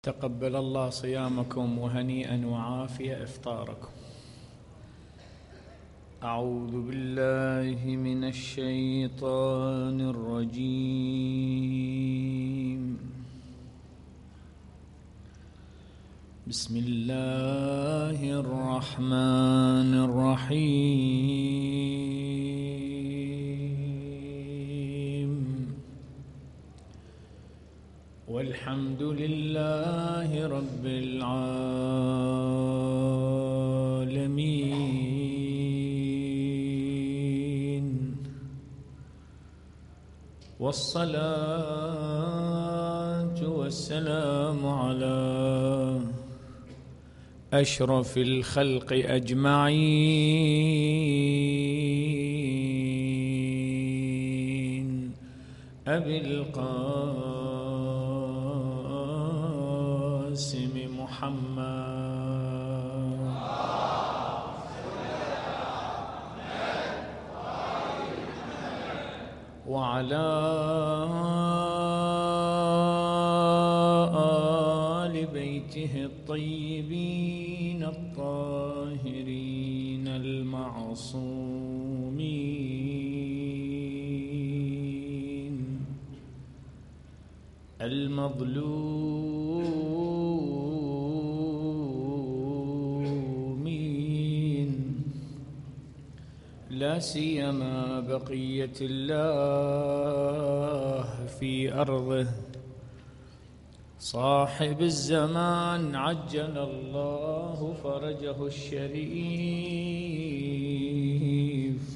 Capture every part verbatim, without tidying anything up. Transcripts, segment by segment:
تقبل الله صيامكم وهنيئا وعافية إفطاركم. أعوذ بالله من الشيطان الرجيم. بسم الله الرحمن الرحيم. والحمد لله رب العالمين، والصلاة والسلام على أشرف الخلق أجمعين، أبي القاسم محمد وعلى آل بيته الطيبين الطاهرين المعصومين المظلومين، لا سيما بقية الله في أرضه، صاحب الزمان عجل الله فرجه الشريف،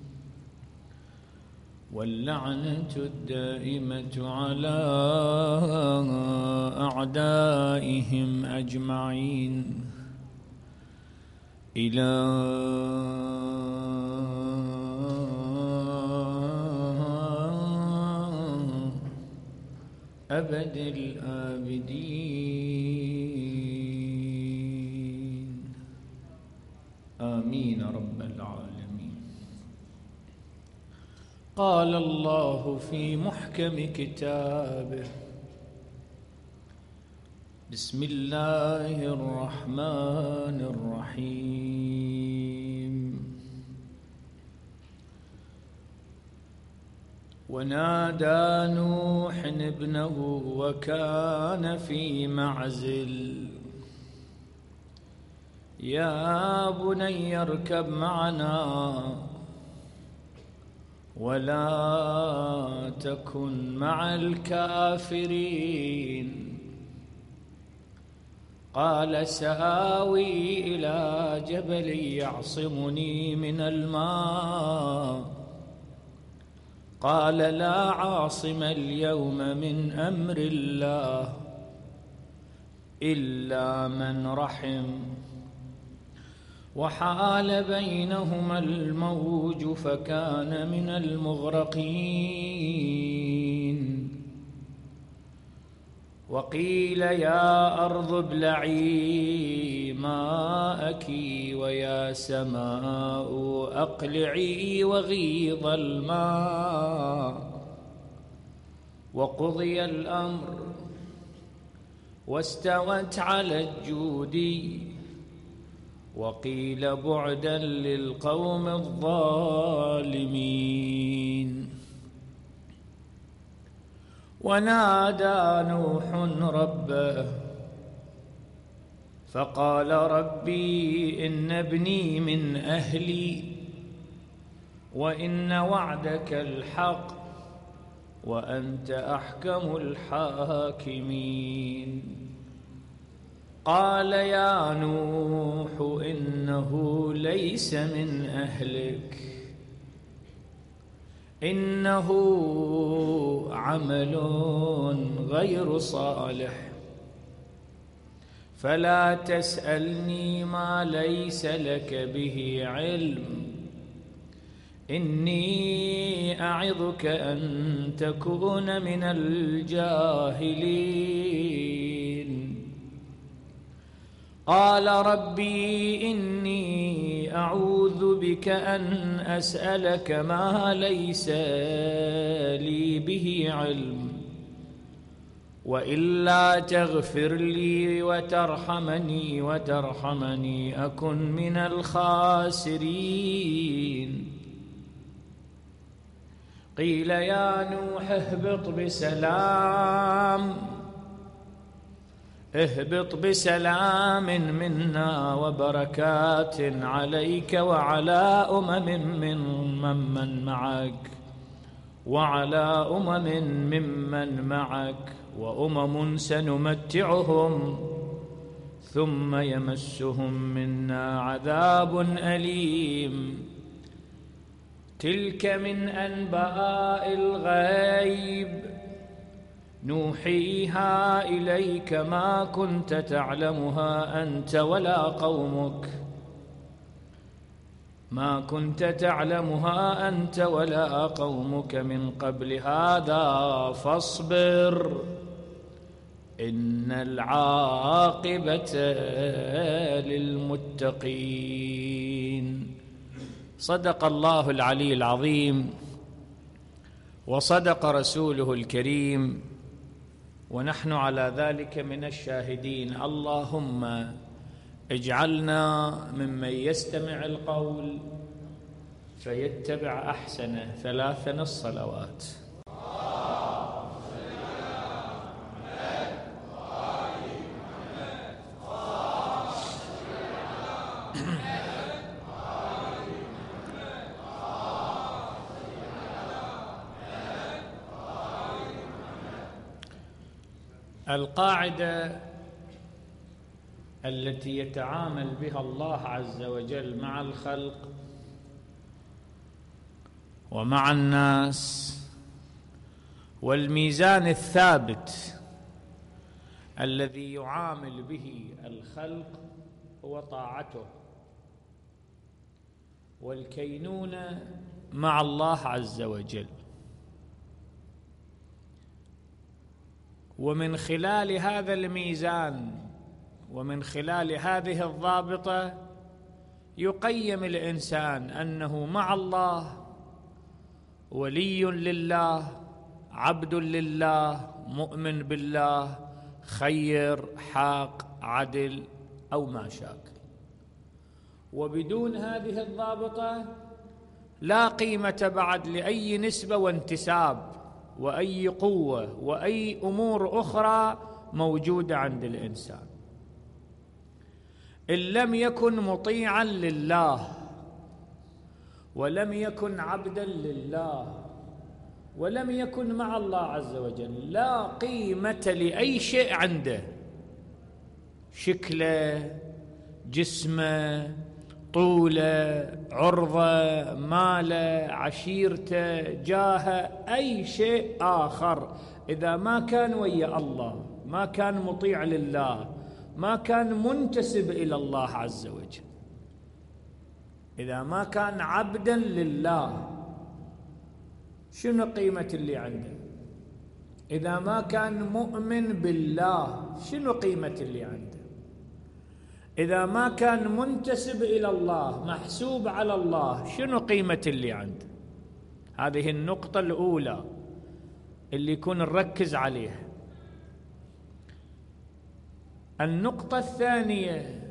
واللعنة الدائمة على أعدائهم أجمعين إلى أبد الآبدين، آمين رب العالمين. قال الله في محكم كتابه: بسم الله الرحمن الرحيم. ونادى نوح ابنه وكان في معزل: يا بني اركب معنا ولا تكن مع الكافرين. قال سآوي إلى جبل يعصمني من الماء. قال لا عاصم اليوم من أمر الله إلا من رحم. وحال بينهما الموج فكان من المغرقين. وقيل يا أرض ابلعي ماءك ويا سماء أقلعي وغيض الماء. وقضي الأمر واستوت على الجود. وقيل بعدا للقوم الظالمين. ونادى نوح ربه فقال ربي إن ابني من أهلي وإن وعدك الحق وأنت أحكم الحاكمين. قال يا نوح إنه ليس من أهلك، إنه عمل غير صالح، فلا تسألني ما ليس لك به علم. إني أعظك أن تكون من الجاهلين. قال ربي إني أعوذ بك أن أسألك ما ليس لي به علم، وإلا تغفر لي وترحمني وترحمني أكن من الخاسرين. قيل يا نوح اهبط بسلام اهبط بسلام منا وبركات عليك وعلى أمم ممن معك وعلى أمم ممن معك وأمم سنمتعهم ثم يمسهم منا عذاب أليم. تلك من أنباء الغيب نوحيها إليك ما كنت تعلمها أنت ولا قومك ما كنت تعلمها أنت ولا قومك من قبل هذا فاصبر إن العاقبة للمتقين. صدق الله العلي العظيم وصدق رسوله الكريم ونحن على ذلك من الشاهدين. اللهم اجعلنا ممن يستمع القول فيتبع أحسنه. ثلاثا الصلوات. القاعدة التي يتعامل بها الله عز وجل مع الخلق ومع الناس، والميزان الثابت الذي يعامل به الخلق هو طاعته، والكينونة مع الله عز وجل. ومن خلال هذا الميزان ومن خلال هذه الضابطة يقيم الإنسان أنه مع الله ولي لله، عبد لله، مؤمن بالله، خير، حاق، عدل أو ما شاكل. وبدون هذه الضابطة لا قيمة بعد لأي نسبة وانتساب وأي قوة وأي أمور أخرى موجودة عند الإنسان. إن لم يكن مطيعا لله ولم يكن عبدا لله ولم يكن مع الله عز وجل لا قيمة لأي شيء عنده، شكله، جسمه، طوله، عرضه، ماله، عشيرته، جاهه، أي شيء آخر إذا ما كان ويا الله، ما كان مطيع لله، ما كان منتسب إلى الله عز وجل، إذا ما كان عبدا لله، شنو قيمة اللي عنده؟ إذا ما كان مؤمن بالله، شنو قيمة اللي عنده؟ إذا ما كان منتسب إلى الله، محسوب على الله، شنو قيمة اللي عنده؟ هذه النقطة الأولى اللي يكون نركز عليها. النقطة الثانية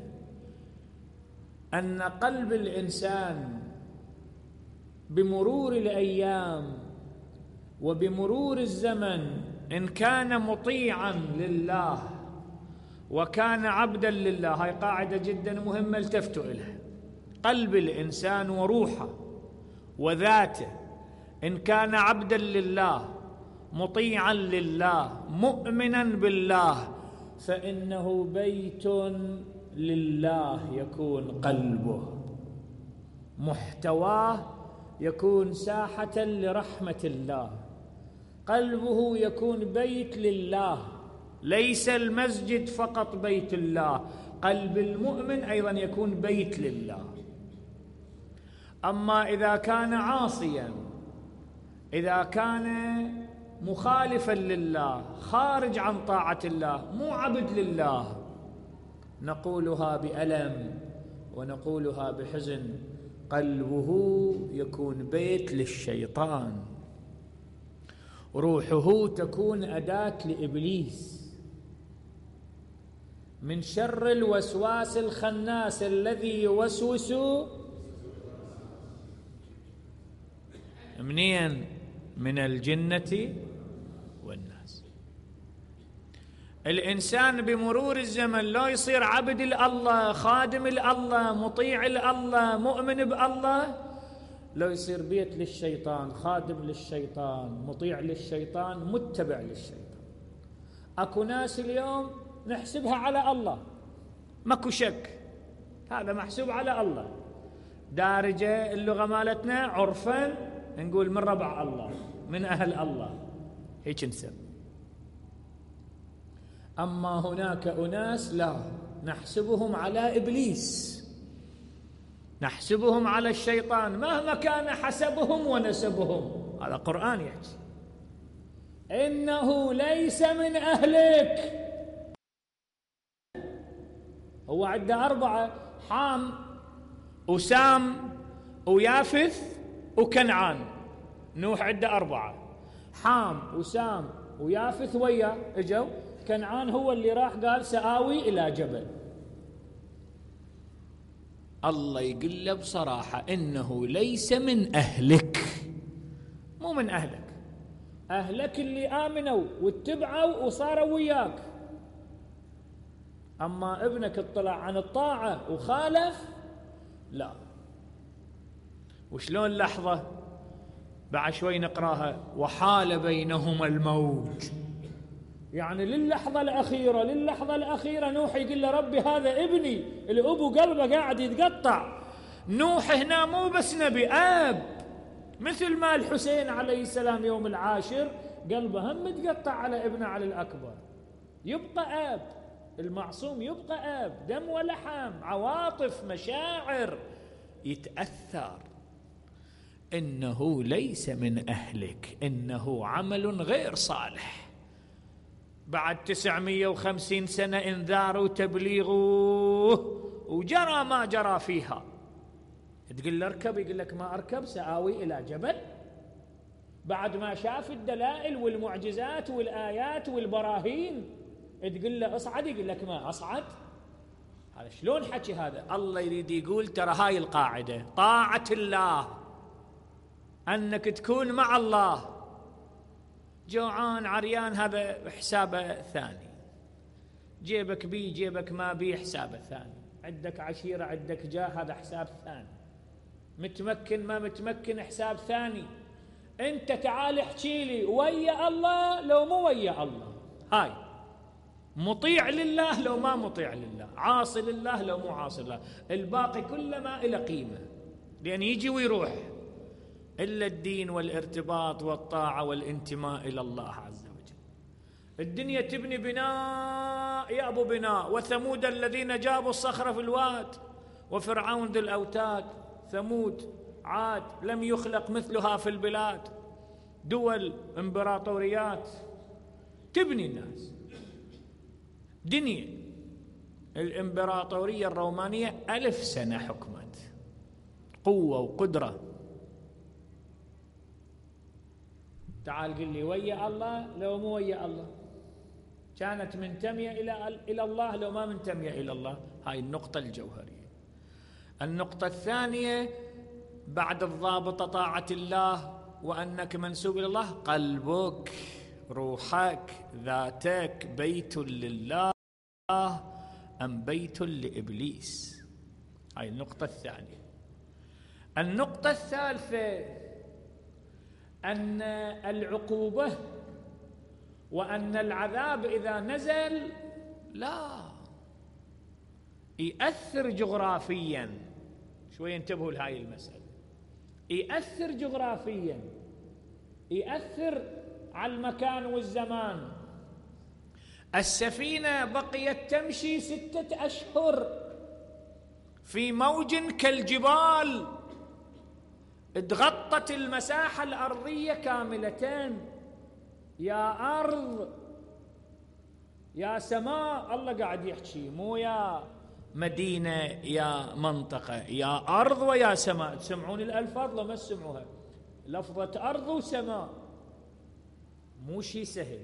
أن قلب الإنسان بمرور الأيام وبمرور الزمن إن كان مطيعا لله وكان عبدا لله، هاي قاعدة جدا مهمة التفتوا إليها. قلب الإنسان وروحه وذاته إن كان عبدا لله مطيعا لله مؤمنا بالله فإنه بيت لله يكون قلبه، محتواه يكون ساحة لرحمة الله، قلبه يكون بيت لله، ليس المسجد فقط بيت الله، قلب المؤمن أيضا يكون بيت لله. أما إذا كان عاصيا، إذا كان مخالفا لله، خارج عن طاعة الله، مو عبد لله، نقولها بألم ونقولها بحزن، قلبه يكون بيت للشيطان. روحه تكون أداة لإبليس من شر الوسواس الخناس الذي يوسوس منين؟ من الجنة والناس. الإنسان بمرور الزمن لا يصير عبد الله، خادم الله، مطيع الله، مؤمن بالله، لو يصير بيت للشيطان، خادم للشيطان، مطيع للشيطان، متبع للشيطان. اكو ناس اليوم نحسبها على الله، ماكو شك، هذا محسوب على الله، دارجة اللغة مالتنا عرفا نقول من ربع الله، من أهل الله، هيك نسب. أما هناك أناس لا، نحسبهم على إبليس، نحسبهم على الشيطان مهما كان حسبهم ونسبهم. هذا قرآن يحكي إنه ليس من أهلك. هو عنده أربعة: حام وسام ويافث وكنعان. نوح عنده أربعة: حام وسام ويافث ويا اجوا، كنعان هو اللي راح قال سآوي إلى جبل. الله يقول له بصراحة إنه ليس من أهلك، مو من أهلك، أهلك اللي آمنوا واتبعوا وصاروا وياك. أما ابنك اطلع عن الطاعة وخالف، لا. وشلون لحظة بعد شوي نقراها: وحال بينهما الموج. يعني للحظة الأخيرة، للحظة الأخيرة نوح يقول له ربي هذا ابني، الأبو قلبه قاعد يتقطع. نوح هنا مو بس نبي، آب، مثل ما الحسين عليه السلام يوم العاشر قلبه هم متقطع على ابنه علي الأكبر. يبقى آب، المعصوم يبقى آب، دم ولحم، عواطف، مشاعر، يتأثر. إنه ليس من أهلك، إنه عمل غير صالح. بعد تسعمية وخمسين سنة انذار وتبليغه وجرى ما جرى فيها. تقول له اركب، يقول لك ما أركب، سآوي إلى جبل. بعد ما شاف الدلائل والمعجزات والآيات والبراهين تقول له اصعد، يقول لك ما أصعد. هذا شلون حكي هذا؟ الله يريد يقول ترى هاي القاعدة: طاعة الله، أنك تكون مع الله. جوعان عريان هذا حسابه ثاني، جيبك بي جيبك ما بي حسابه ثاني، عندك عشيرة عندك جاه هذا حساب ثاني، متمكن ما متمكن حساب ثاني. انت تعال احكي لي ويا الله لو مو ويا الله، هاي مطيع لله لو ما مطيع لله، عاصي لله لو مو عاصي لله، الباقي كله ما إلى قيمة، لأن يجي ويروح، إلا الدين والارتباط والطاعة والانتماء إلى الله عز وجل. الدنيا تبني بناء يا أبو بناء، وثمود الذين جابوا الصخرة في الواد، وفرعون ذي الأوتاد. ثمود، عاد، لم يخلق مثلها في البلاد، دول، امبراطوريات تبني الناس. دنيا الامبراطورية الرومانية ألف سنة حكمت، قوة وقدرة. تعال قل لي ويا الله لو مو ويا الله، كانت منتمية إلى إلى الله لو ما منتمية إلى الله. هاي النقطة الجوهرية. النقطة الثانية بعد الضابطة طاعة الله وأنك منسوب إلى الله: قلبك، روحك، ذاتك، بيت لله أم بيت لإبليس. هاي النقطة الثانية. النقطة الثالثة أن العقوبة وأن العذاب إذا نزل لا يأثر جغرافيا. شوي انتبهوا لهاي المسألة. يأثر جغرافيا، يأثر على المكان والزمان. السفينة بقيت تمشي ستة أشهر في موج كالجبال، اتغطت المساحة الأرضية كاملتين. يا أرض يا سماء، الله قاعد يحكي، مو يا مدينة يا منطقة، يا أرض ويا سماء. تسمعون الألفاظ لو ما تسمعوها؟ لفظة أرض وسماء. مو شيء سهل.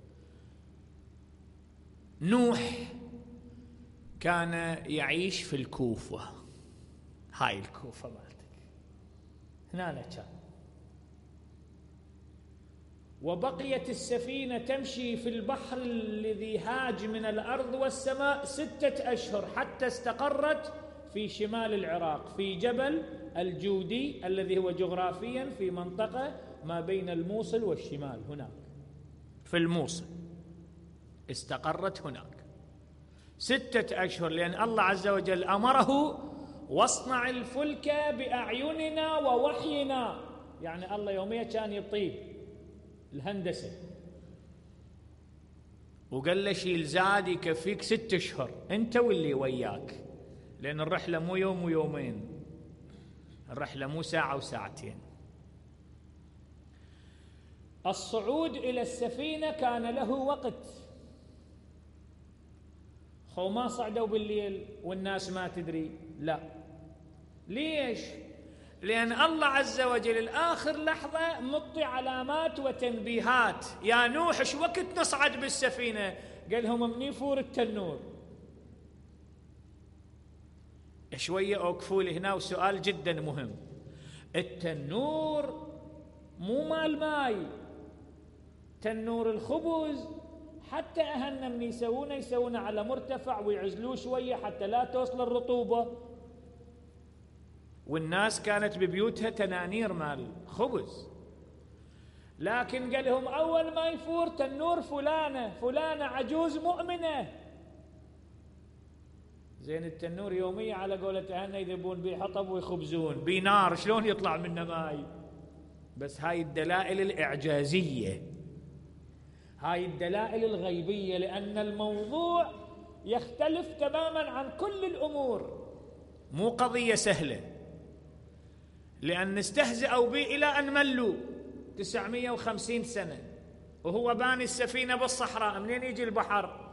نوح كان يعيش في الكوفة، هاي الكوفة مالتك هنا كان، وبقيت السفينة تمشي في البحر الذي هاج من الأرض والسماء ستة أشهر حتى استقرت في شمال العراق في جبل الجودي الذي هو جغرافيا في منطقة ما بين الموصل والشمال، هناك في الموصل استقرت هناك ستة أشهر، لأن الله عز وجل أمره واصنع الفلك بأعيننا ووحينا، يعني الله يوميا كان يطيب الهندسة، وقال له شيل زاد يكفيك ست أشهر أنت واللي وياك، لأن الرحلة مو يوم ويومين، الرحلة مو ساعة وساعتين. الصعود إلى السفينة كان له وقت، خو ما صعدوا بالليل والناس ما تدري، لا. ليش؟ لأن الله عز وجل الآخر لحظة مطي علامات وتنبيهات، يا نوح ايش وقت نصعد بالسفينة؟ قال لهم من يفور التنور. شوية أوقفوا لي هنا وسؤال جدا مهم. التنور مو مال ماي، تنور الخبز حتى أهلنا من يسوونه يسوونه على مرتفع ويعزلوه شوية حتى لا توصل الرطوبة، والناس كانت ببيوتها تنانير مال خبز، لكن قال لهم أول ما يفور تنور فلانة فلانة عجوز مؤمنة. زين التنور يوميا على قولة أهلنا يذبون بيه حطب ويخبزون بنار، شلون يطلع منه ماي؟ بس هاي الدلائل الإعجازية، هاي الدلائل الغيبية، لأن الموضوع يختلف تماما عن كل الأمور، مو قضية سهلة، لأن استهزأوا به إلى أن ملوا تسعمائة وخمسين سنة وهو باني السفينة بالصحراء، منين يجي البحر؟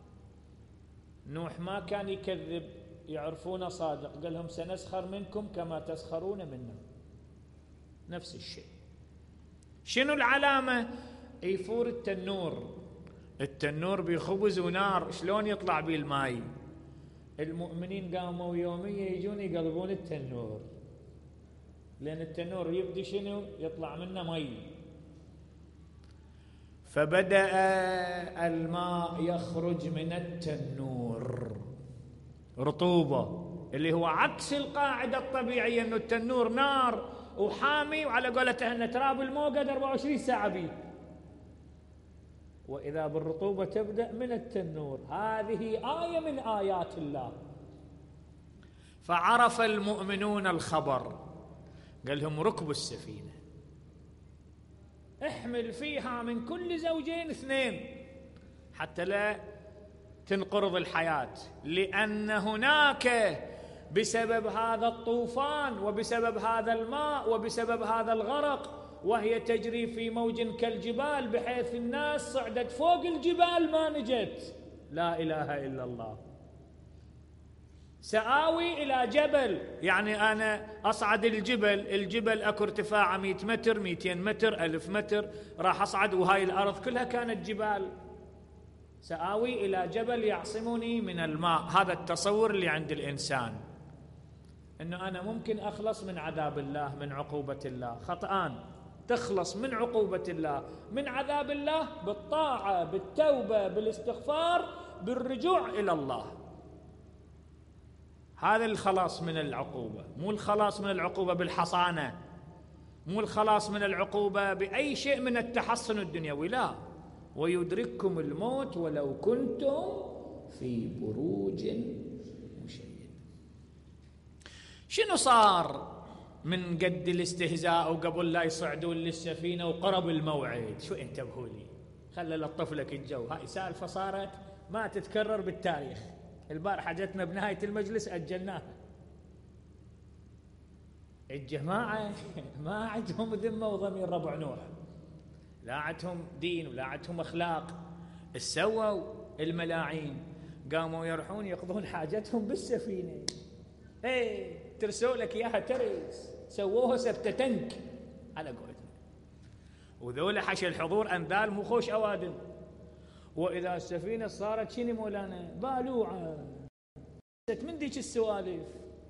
نوح ما كان يكذب، يعرفونه صادق، قال لهم سنسخر منكم كما تسخرون منا، نفس الشيء. شنو العلامة؟ يفور التنور، التنور بخبز ونار، شلون يطلع بيه الماي؟ المؤمنين قاموا يوميا يجون يقلبون التنور، لأن التنور يبدي شنو؟ يطلع منه مي. فبدأ الماء يخرج من التنور رطوبة، اللي هو عكس القاعدة الطبيعية، أنه التنور نار وحامي، وعلى قولته أن تراب الموقد أربعة وعشرين ساعة بيه، وإذا بالرطوبة تبدأ من التنور. هذه آية من آيات الله. فعرف المؤمنون الخبر، قال لهم ركبوا السفينة، احمل فيها من كل زوجين اثنين حتى لا تنقرض الحياة، لأن هناك بسبب هذا الطوفان وبسبب هذا الماء وبسبب هذا الغرق، وهي تجري في موج كالجبال بحيث الناس صعدت فوق الجبال ما نجت. لا إله إلا الله. سآوي إلى جبل، يعني أنا أصعد الجبل، الجبل أكو ارتفاعه مئة متر مئتين متر ألف متر، راح أصعد وهاي الأرض كلها كانت جبال. سآوي إلى جبل يعصمني من الماء. هذا التصور اللي عند الإنسان، أنه أنا ممكن أخلص من عذاب الله، من عقوبة الله. خطأان. تخلص من عقوبة الله، من عذاب الله، بالطاعة، بالتوبة، بالاستغفار، بالرجوع إلى الله. هذا الخلاص من العقوبة، مو الخلاص من العقوبة بالحصانة، مو الخلاص من العقوبة بأي شيء من التحصن الدنيوي، لا. ويدرككم الموت ولو كنتم في بروج مشيدة. شنو صار من قد الاستهزاء وقبل لا يصعدون للسفينة وقرب الموعد؟ شو انتبهوا لي، خلى لطف لك الجو. هاي سالفة صارت ما تتكرر بالتاريخ. البارحة جتنا بنهاية المجلس أجلناها. الجماعة ما عندهم ذمة وضمير ربع نوح، لا عندهم دين ولا عندهم أخلاق. سووا الملاعين، قاموا يروحون يقضون حاجتهم بالسفينة. ايه ترسوا لك اياها ترس، سووها سبتة تنك على قولتنا. وذولا حش الحضور أنذال مو خوش أوادم. وإذا السفينة صارت شنو مولانا بالوعة من ديك السوالف،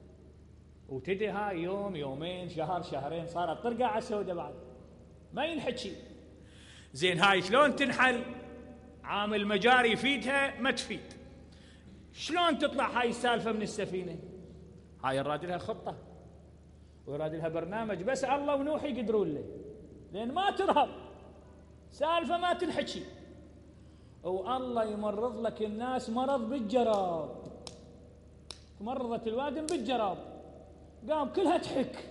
وتدي هاي يوم يومين شهر شهرين صارت طرقة على السودة بعد ما ينحكي. زين هاي شلون تنحل؟ عامل مجاري يفيدها ما تفيد. شلون تطلع هاي السالفة من السفينة؟ هاي يراد لها خطة ويراد لها برنامج، بس الله ونوح يقدرون له، لأن ما ترهب سالفة ما تنحكي. والله يمرض لك الناس مرض بالجراب، مرضت الوادم بالجراب، قام كلها تحك،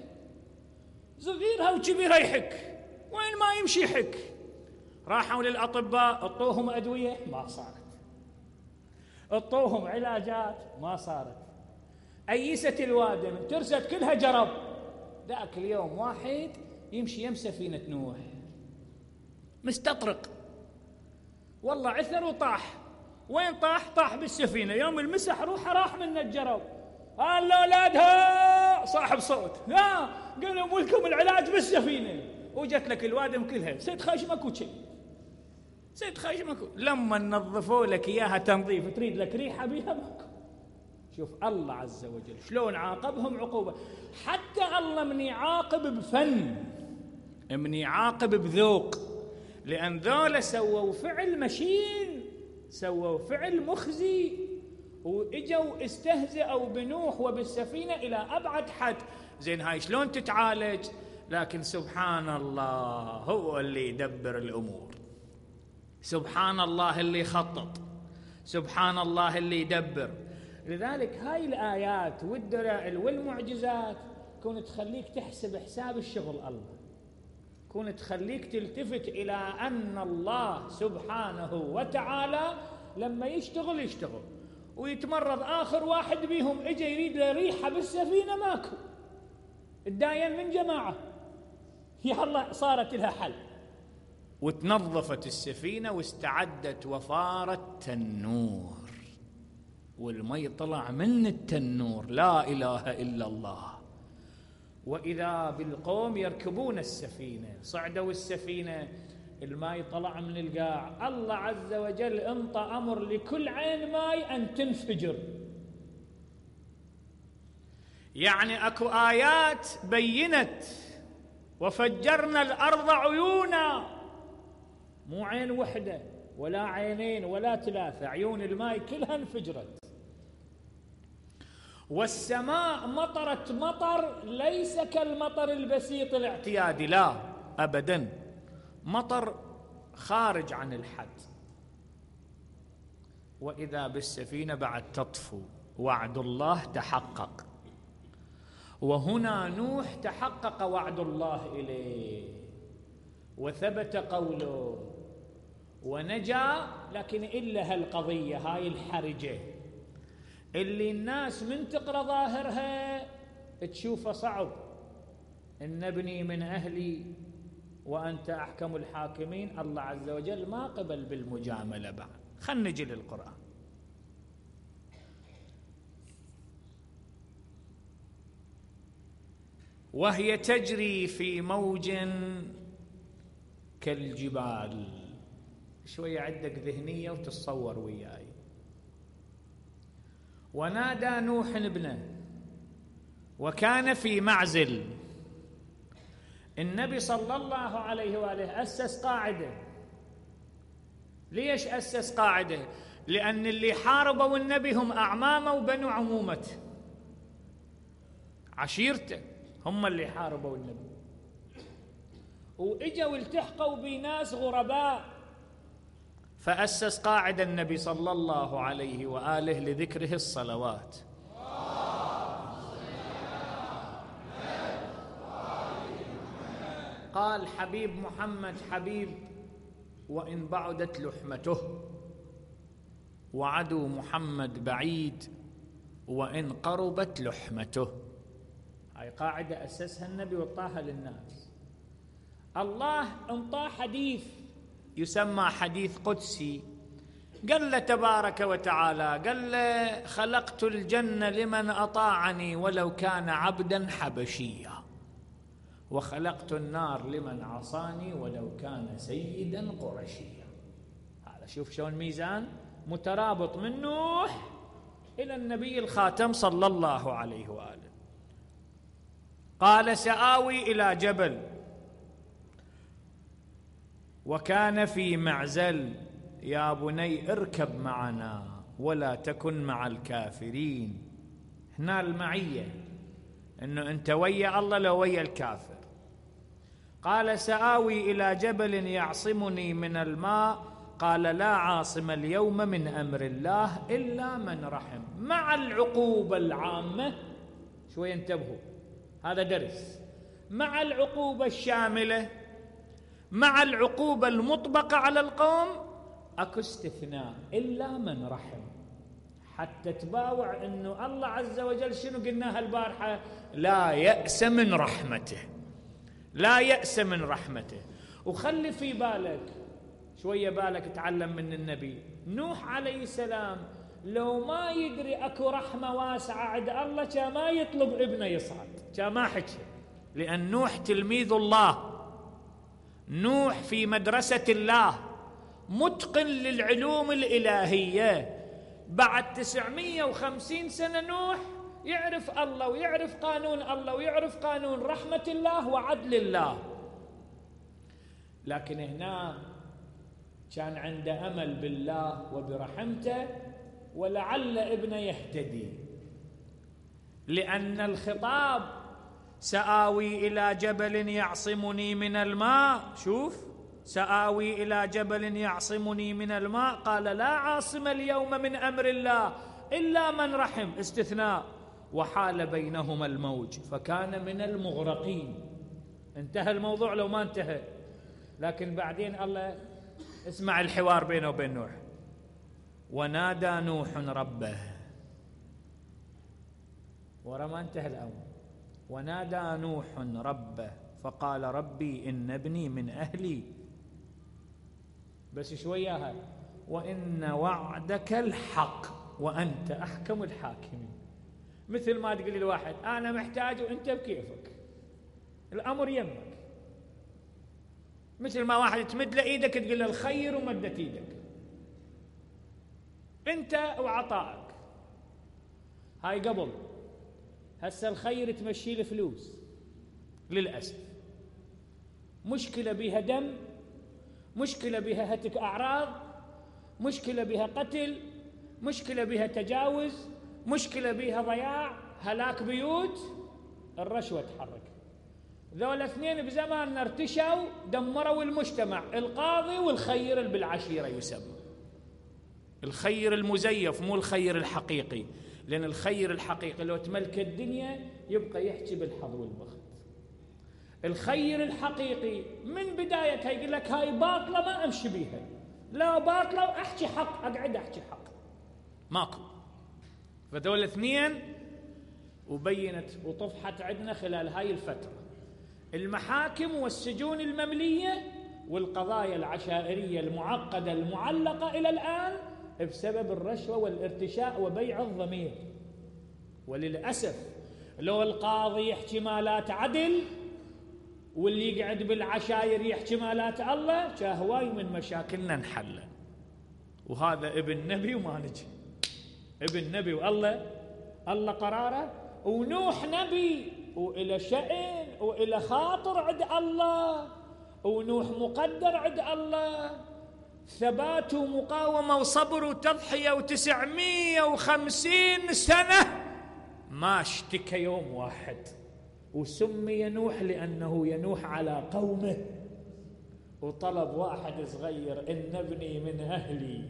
صغيرها وكبيرها يحك، وين ما يمشي يحك. راحوا للأطباء اعطوهم أدوية ما صارت، اعطوهم علاجات ما صارت، أيست الوادم ترست كلها جرب. ذاك اليوم واحد يمشي يم سفينة نوح مستطرق، والله عثر وطاح. وين طاح؟ طاح بالسفينة. يوم المسح روحه راح من الجرب. قال لأولادها صاحب صوت، ها قالوا مولكم العلاج بالسفينة، وجت لك الوادم كلها سيد خشمك وشي سيد خشمك. لما نظفوا لك إياها تنظيف تريد لك ريحة بيها ماكو. شوف الله عز وجل شلون عاقبهم عقوبة. حتى الله من يعاقب بفن، من يعاقب بذوق، لأن ذولا سووا فعل مشين، سووا فعل مخزي، وإجوا استهزئوا بنوح وبالسفينة إلى أبعد حد. زين هاي شلون تتعالج؟ لكن سبحان الله هو اللي يدبر الأمور، سبحان الله اللي يخطط، سبحان الله اللي يدبر. لذلك هاي الآيات والدلائل والمعجزات كون تخليك تحسب حساب الشغل الله، كون تخليك تلتفت إلى أن الله سبحانه وتعالى لما يشتغل يشتغل ويتمرض. آخر واحد بيهم إجا يريد له ريحة بالسفينة ماكو، الداين من جماعة، يا الله صارت لها حل، وتنظفت السفينة واستعدت وفار التنور، والمي طلع من التنور، لا إله إلا الله. وإذا بالقوم يركبون السفينة، صعدوا السفينة، الماء طلع من القاع، الله عز وجل انطى أمر لكل عين ماء أن تنفجر. يعني أكو آيات بينت وفجرنا الأرض عيونا، مو عين وحدة ولا عينين ولا ثلاثة، عيون الماء كلها انفجرت. والسماء مطرت مطر ليس كالمطر البسيط الاعتيادي، لا أبدا، مطر خارج عن الحد. وإذا بالسفينة بعد تطفو، وعد الله تحقق. وهنا نوح تحقق وعد الله إليه وثبت قوله ونجا. لكن إلا هالقضية هاي الحرجة اللي الناس من تقرأ ظاهرها تشوفه صعب، إن ابني من أهلي وأنت أحكم الحاكمين. الله عز وجل ما قبل بالمجاملة بعد. خلنا نجي للقرآن. وهي تجري في موج كالجبال. شوية عندك ذهنية وتتصور وياي. ونادى نوح ابنه وكان في معزل. النبي صلى الله عليه وآله أسس قاعدة. ليش أسس قاعدة؟ لأن اللي حاربوا النبي هم أعمامه وبنو عمومته، عشيرته، هم اللي حاربوا النبي، وإجوا التحقوا بناس غرباء. فأسس قاعدة النبي صلى الله عليه وآله لذكره الصلوات. قال حبيب محمد حبيب وإن بعدت لحمته، وعدو محمد بعيد وإن قربت لحمته. هاي قاعدة أسسها النبي وطاها للناس. الله انطاه حديث يسمى حديث قدسي، قال له تبارك وتعالى، قال له خلقت الجنة لمن أطاعني ولو كان عبدا حبشيا، وخلقت النار لمن عصاني ولو كان سيدا قرشيا. هذا شوف شلون ميزان مترابط من نوح إلى النبي الخاتم صلى الله عليه وآله. قال سآوي إلى جبل وكان في معزل يا بني اركب معنا ولا تكن مع الكافرين. هنا المعية انه انت ويا الله لو ويا الكافر. قال سآوي إلى جبل يعصمني من الماء قال لا عاصم اليوم من أمر الله إلا من رحم. مع العقوبة العامة، شوي انتبهوا هذا درس، مع العقوبة الشاملة، مع العقوبة المطبقة على القوم، اكو استثناء إلا من رحم. حتى تباوع انه الله عز وجل شنو قلناها البارحة؟ لا يأس من رحمته، لا يأس من رحمته. وخلي في بالك شوية، بالك تعلم من النبي نوح عليه السلام، لو ما يدري اكو رحمة واسعة عند الله كان ما يطلب ابنه يصعد، كان ما حكي، لأن نوح تلميذ الله، نوح في مدرسة الله، متقن للعلوم الإلهية. بعد تسعمية وخمسين سنة نوح يعرف الله ويعرف قانون الله ويعرف قانون رحمة الله وعدل الله. لكن هنا كان عنده أمل بالله وبرحمته ولعل ابنه يهتدي، لأن الخطاب سآوي إلى جبل يعصمني من الماء، شوف سآوي إلى جبل يعصمني من الماء قال لا عاصم اليوم من أمر الله إلا من رحم، استثناء، وحال بينهما الموج فكان من المغرقين. انتهى الموضوع لو ما انتهى، لكن بعدين الله اسمع الحوار بينه وبين نوح. ونادى نوح ربه، ورا ما انتهى الأمر، ونادى نوح ربه فقال ربي إن ابني من أهلي، بس شوية، وإن وعدك الحق وأنت أحكم الحاكمين. مثل ما تقول الواحد أنا محتاج وأنت بكيفك، الأمر يمك. مثل ما واحد تمد له إيدك تقول له الخير ومدت إيدك، أنت وعطائك. هاي قبل، هسه الخير تمشي له فلوس للأسف. مشكلة بها دم، مشكلة بها هتك أعراض، مشكلة بها قتل، مشكلة بها تجاوز، مشكلة بها ضياع، هلاك بيوت، الرشوة تحرك. ذولا اثنين بزمان ارتشوا دمروا المجتمع، القاضي والخير اللي بالعشيرة يسمى الخير المزيف، مو الخير الحقيقي، لأن الخير الحقيقي لو تملك الدنيا يبقى يحكي بالحظ والبخت. الخير الحقيقي من بدايتها يقول لك هاي باطلة ما أمشي بيها، لا باطلة وأحكي حق، أقعد أحكي حق، ماكو. فدول اثنين وبينت وطفحت عندنا خلال هاي الفترة المحاكم والسجون المملية والقضايا العشائرية المعقدة المعلقة إلى الآن بسبب الرشوة والارتشاء وبيع الضمير. وللأسف لو القاضي يحكي مالات عدل واللي يقعد بالعشاير يحكي مالات الله، كهواي من مشاكلنا انحل. وهذا ابن نبي وما نجي، ابن نبي والله الله قراره، ونوح نبي وإلى شأن وإلى خاطر عند الله، ونوح مقدر عند الله، ثبات ومقاومة وصبر وتضحية وتسعمية وخمسين سنة ما اشتكى يوم واحد. وسمي نوح لأنه ينوح على قومه، وطلب واحد صغير إن ابني من أهلي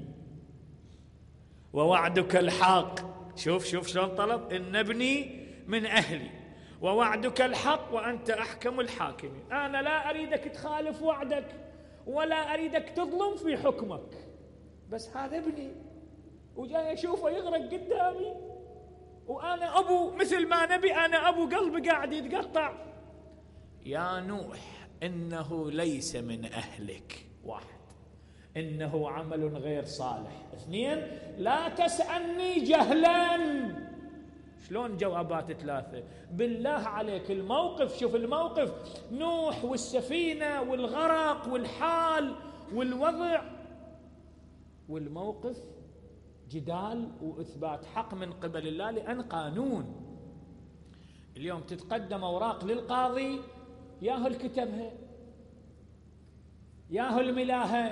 ووعدك الحق. شوف شوف شلون طلب، إن ابني من أهلي ووعدك الحق وأنت أحكم الحاكمين. أنا لا أريدك تخالف وعدك ولا أريدك تظلم في حكمك، بس هذا ابني وجاي أشوفه يغرق قدامي، وأنا أبو مثل ما نبي، أنا أبو قلبي قاعد يتقطع. يا نوح إنه ليس من أهلك، واحد إنه عمل غير صالح، اثنين لا تسألني جهلا. شلون جوابات ثلاثة؟ بالله عليك الموقف، شوف الموقف، نوح والسفينة والغرق والحال والوضع، والموقف جدال وإثبات حق من قبل الله لأن قانون. اليوم تتقدم أوراق للقاضي، ياهو الكتبها ياهو الملاها،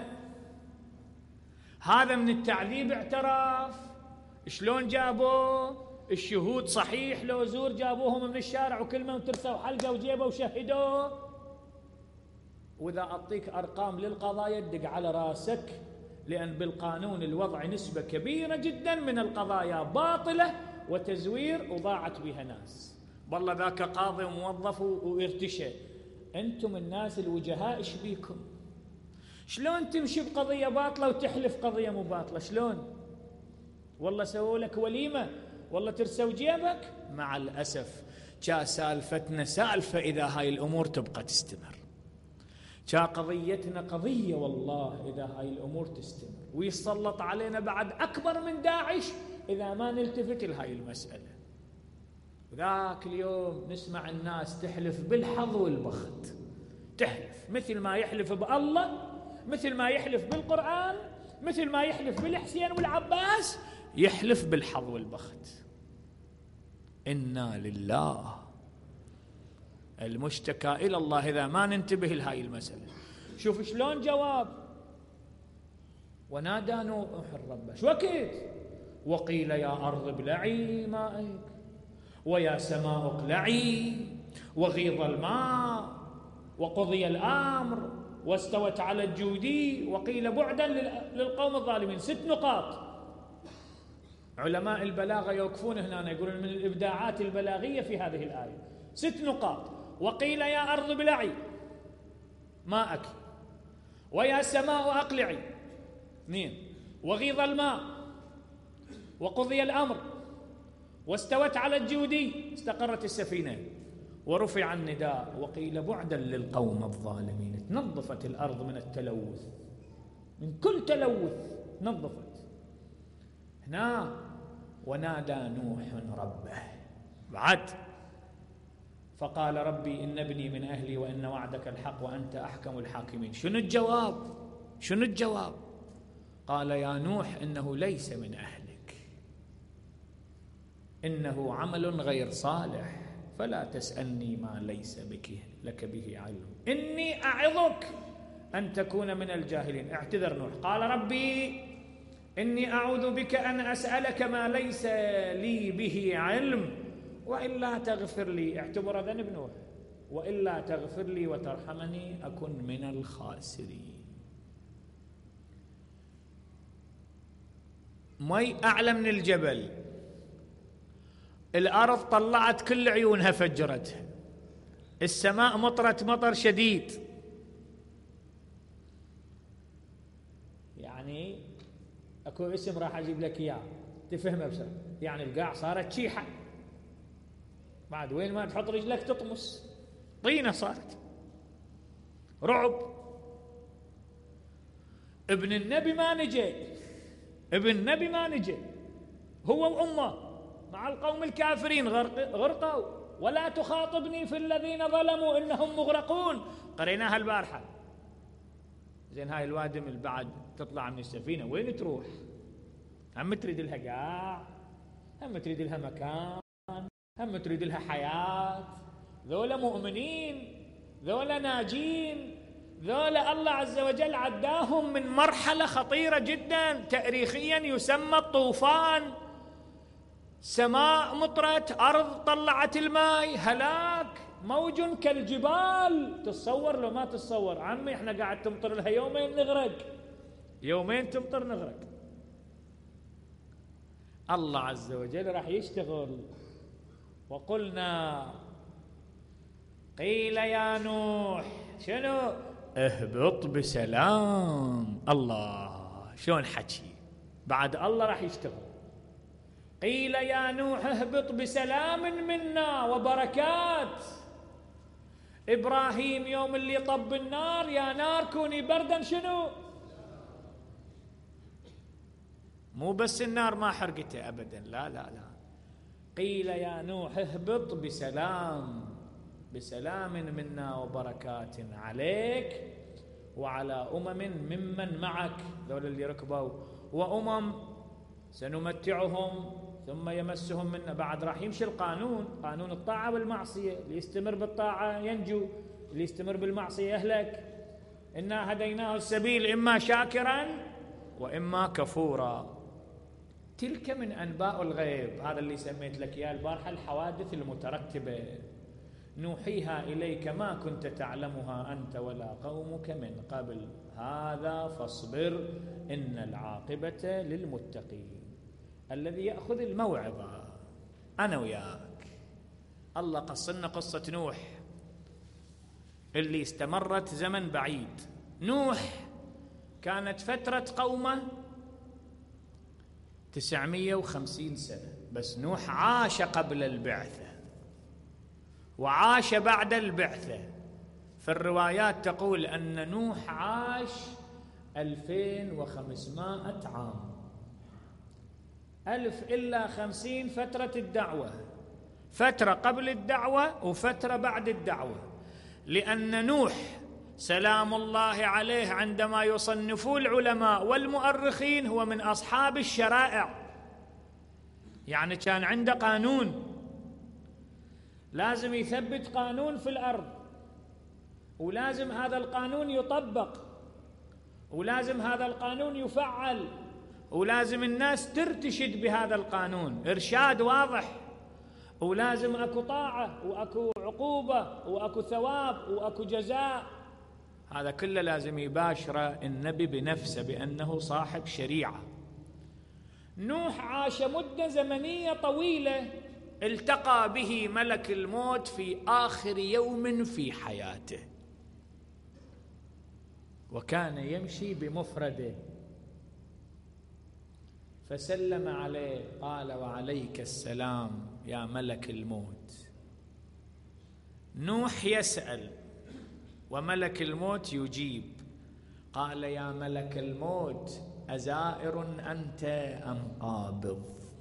هذا من التعذيب اعتراف. شلون جابوه؟ الشهود صحيح لو زور، جابوهم من الشارع وكلمة وترسوا حلقة وجيبه وشهدوه. وإذا أعطيك أرقام للقضايا دق على راسك، لأن بالقانون الوضع نسبة كبيرة جدا من القضايا باطلة وتزوير وضاعت بها ناس. والله ذاك قاضي وموظف وارتشى. أنتم الناس الوجهاء إيش بيكم؟ شلون تمشي بقضية باطلة وتحلف قضية مو باطلة؟ شلون؟ والله سووا لك وليمة، والله ترسوا جيبك. مع الأسف جاء سالفتنا سالفة إذا هاي الأمور تبقى تستمر، جاء قضيتنا قضية والله إذا هاي الأمور تستمر، ويسلط علينا بعد أكبر من داعش إذا ما نلتفت لهاي المسألة. وذاك اليوم نسمع الناس تحلف بالحظ والبخت، تحلف مثل ما يحلف بالله، مثل ما يحلف بالقرآن، مثل ما يحلف بالحسين والعباس، يحلف بالحظ والبخت. إنا لله، المشتكى إلى الله إذا ما ننتبه لهاي المسألة. شوف شلون جواب: ونادى نوح ربه. شو وقت؟ وقيل يا أرض ابلعي مائك ويا سماء اقلعي وغيض الماء وقضي الأمر واستوت على الجودي وقيل بعدا للقوم الظالمين. ست نقاط. علماء البلاغة يوقفون هنا يقولون من الإبداعات البلاغية في هذه الآية ست نقاط: وقيل يا أرض ابلعي ماءك ويا سماء أقلعي، اثنين، وغيض الماء وقضي الأمر واستوت على الجودي، استقرت السفينة، ورفع النداء وقيل بعدا للقوم الظالمين. تنظفت الأرض من التلوث، من كل تلوث نظفت. هنا ونادى نوح ربه بعد فقال ربي إن ابني من أهلي وإن وعدك الحق وأنت أحكم الحاكمين. شنو الجواب؟ شنو الجواب؟ قال يا نوح إنه ليس من أهلك، إنه عمل غير صالح، فلا تسألني ما ليس بك لك به علم، إني أعظك أن تكون من الجاهلين. اعتذر نوح، قال ربي إني أعوذ بك أن أسألك ما ليس لي به علم وإلا تغفر لي. اعتبر ذنب نوح، وإلا تغفر لي وترحمني أكن من الخاسرين. مي أعلى من الجبل، الأرض طلعت كل عيونها فجرتها، السماء مطرت مطر شديد، يعني اكو اسم راح اجيب لك اياه تفهمه بسرعه، يعني القاع صارت شيحه، بعد وين ما تحط رجلك تطمس، طينه صارت، رعب. ابن النبي ما نجي، ابن النبي ما نجي، هو وامه مع القوم الكافرين غرقوا. ولا تخاطبني في الذين ظلموا انهم مغرقون، قريناها البارحه. زين هاي الوادم اللي بعد تطلع من السفينه وين تروح؟ هم تريد لها قاع، هم تريد لها مكان، هم تريد لها حياه. ذولا مؤمنين، ذولا ناجين، ذولا الله عز وجل عداهم من مرحله خطيره جدا تاريخيا يسمى الطوفان. سماء مطرت، أرض طلعت الماء، هلاك، موج كالجبال. تتصور لو ما تتصور عمي احنا قاعد تمطر لها يومين نغرق، يومين تمطر نغرق. الله عز وجل راح يشتغل. وقلنا قيل يا نوح شنو؟ اهبط بسلام. الله شلون حكي، بعد الله راح يشتغل. قيل يا نوح اهبط بسلام منا وبركات. إبراهيم يوم اللي طب النار، يا نار كوني بردا شنو؟ مو بس النار ما حرقته أبدا، لا لا لا، قيل يا نوح اهبط بسلام، بسلام منا وبركات عليك وعلى أمم ممن معك، ذول اللي ركبوا، وأمم سنمتعهم ثم يمسهم منا. بعد راح يمشي القانون، قانون الطاعة والمعصية، اللي يستمر بالطاعة ينجو، اللي يستمر بالمعصية يهلك. إنا هديناه السبيل إما شاكرا وإما كفورا. تلك من أنباء الغيب، هذا اللي سميت لك إياه البارحة الحوادث المترتبة، نوحيها إليك ما كنت تعلمها أنت ولا قومك من قبل هذا فاصبر إن العاقبة للمتقين. الذي يأخذ الموعظة أنا وياك. الله قصنا قصة نوح اللي استمرت زمن بعيد. نوح كانت فترة قومه تسعمائة وخمسين سنة، بس نوح عاش قبل البعثة وعاش بعد البعثة. في الروايات تقول أن نوح عاش ألفين وخمسمائة عام، ألف إلا خمسين فترة الدعوة، فترة قبل الدعوة وفترة بعد الدعوة. لأن نوح سلام الله عليه عندما يصنفوا العلماء والمؤرخين هو من أصحاب الشرائع، يعني كان عنده قانون، لازم يثبت قانون في الأرض، ولازم هذا القانون يطبق، ولازم هذا القانون يفعل، ولازم الناس ترتشد بهذا القانون إرشاد واضح، ولازم أكو طاعة وأكو عقوبة وأكو ثواب وأكو جزاء. هذا كله لازم يباشر النبي بنفسه بأنه صاحب شريعة. نوح عاش مدة زمنية طويلة، التقى به ملك الموت في آخر يوم في حياته، وكان يمشي بمفرده، فسلم عليه قال وعليك السلام يا ملك الموت. نوح يسأل وملك الموت يجيب، قال يا ملك الموت أزائر أنت أم قابض؟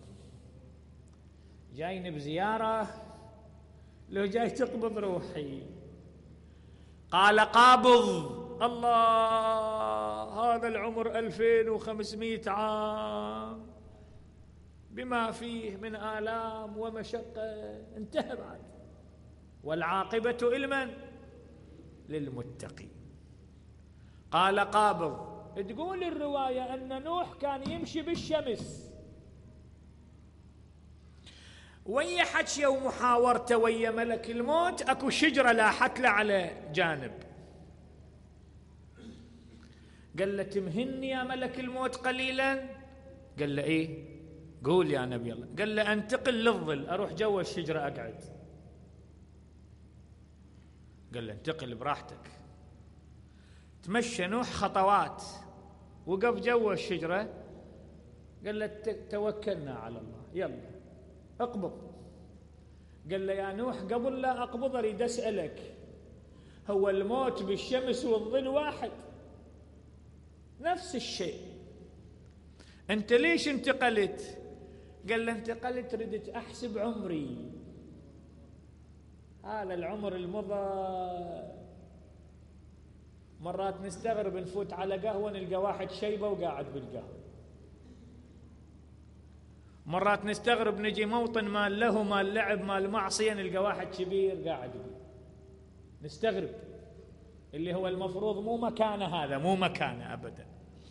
جايني بزيارة لو جاي تقبض روحي؟ قال قابض. الله، هذا العمر ألفين وخمسمائة عام بما فيه من آلام ومشقة انتهى بعد، والعاقبة لمن؟ للمتقين. قال قابض. تقول الرواية أن نوح كان يمشي بالشمس، ويا حكي ومحاورته ويا ملك الموت اكو شجرة لاحت له على جانب، قال له تمهني يا ملك الموت قليلا؟ قال له ايه؟ قول يا نبي الله. قال له انتقل للظل، اروح جوا الشجرة اقعد. قال له انتقل براحتك. تمشى نوح خطوات، وقف جوا الشجرة، قال له توكلنا على الله، يلا اقبض. قال له يا نوح قبل لا اقبض اريد اسألك، هو الموت بالشمس والظل واحد؟ نفس الشيء، انت ليش انتقلت؟ قال له انتقلت ردت احسب عمري، هذا العمر المضى مرات نستغرب نفوت على قهوة نلقى واحد شيبة وقاعد بالقهوة، مرات نستغرب نجي موطن مال له مال لعب مال معصية نلقى واحد كبير قاعد بيه، نستغرب، اللي هو المفروض مو مكانه، هذا مو مكانه أبدا.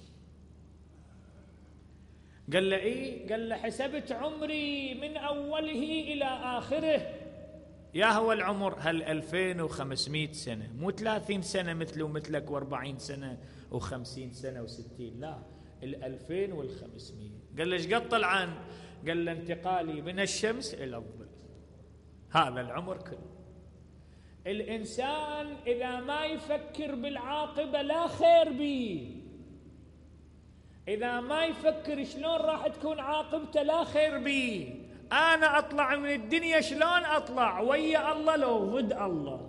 قال له إيه؟ قال له حسبت عمري من أوله إلى آخره. يا هو العمر هل ألفين وخمسمائة سنة، مو ثلاثين سنة مثل ومثلك وأربعين سنة وخمسين سنة وستين، لا، الألفين والخمسمائة. قال له ايش قد طلعان؟ قال له انتقالي من الشمس إلى الظل، هذا العمر كله. الإنسان إذا ما يفكر بالعاقبة لا خير بيه، إذا ما يفكر شلون راح تكون عاقبته لا خير بيه. أنا أطلع من الدنيا شلون أطلع؟ ويا الله لو ضد الله،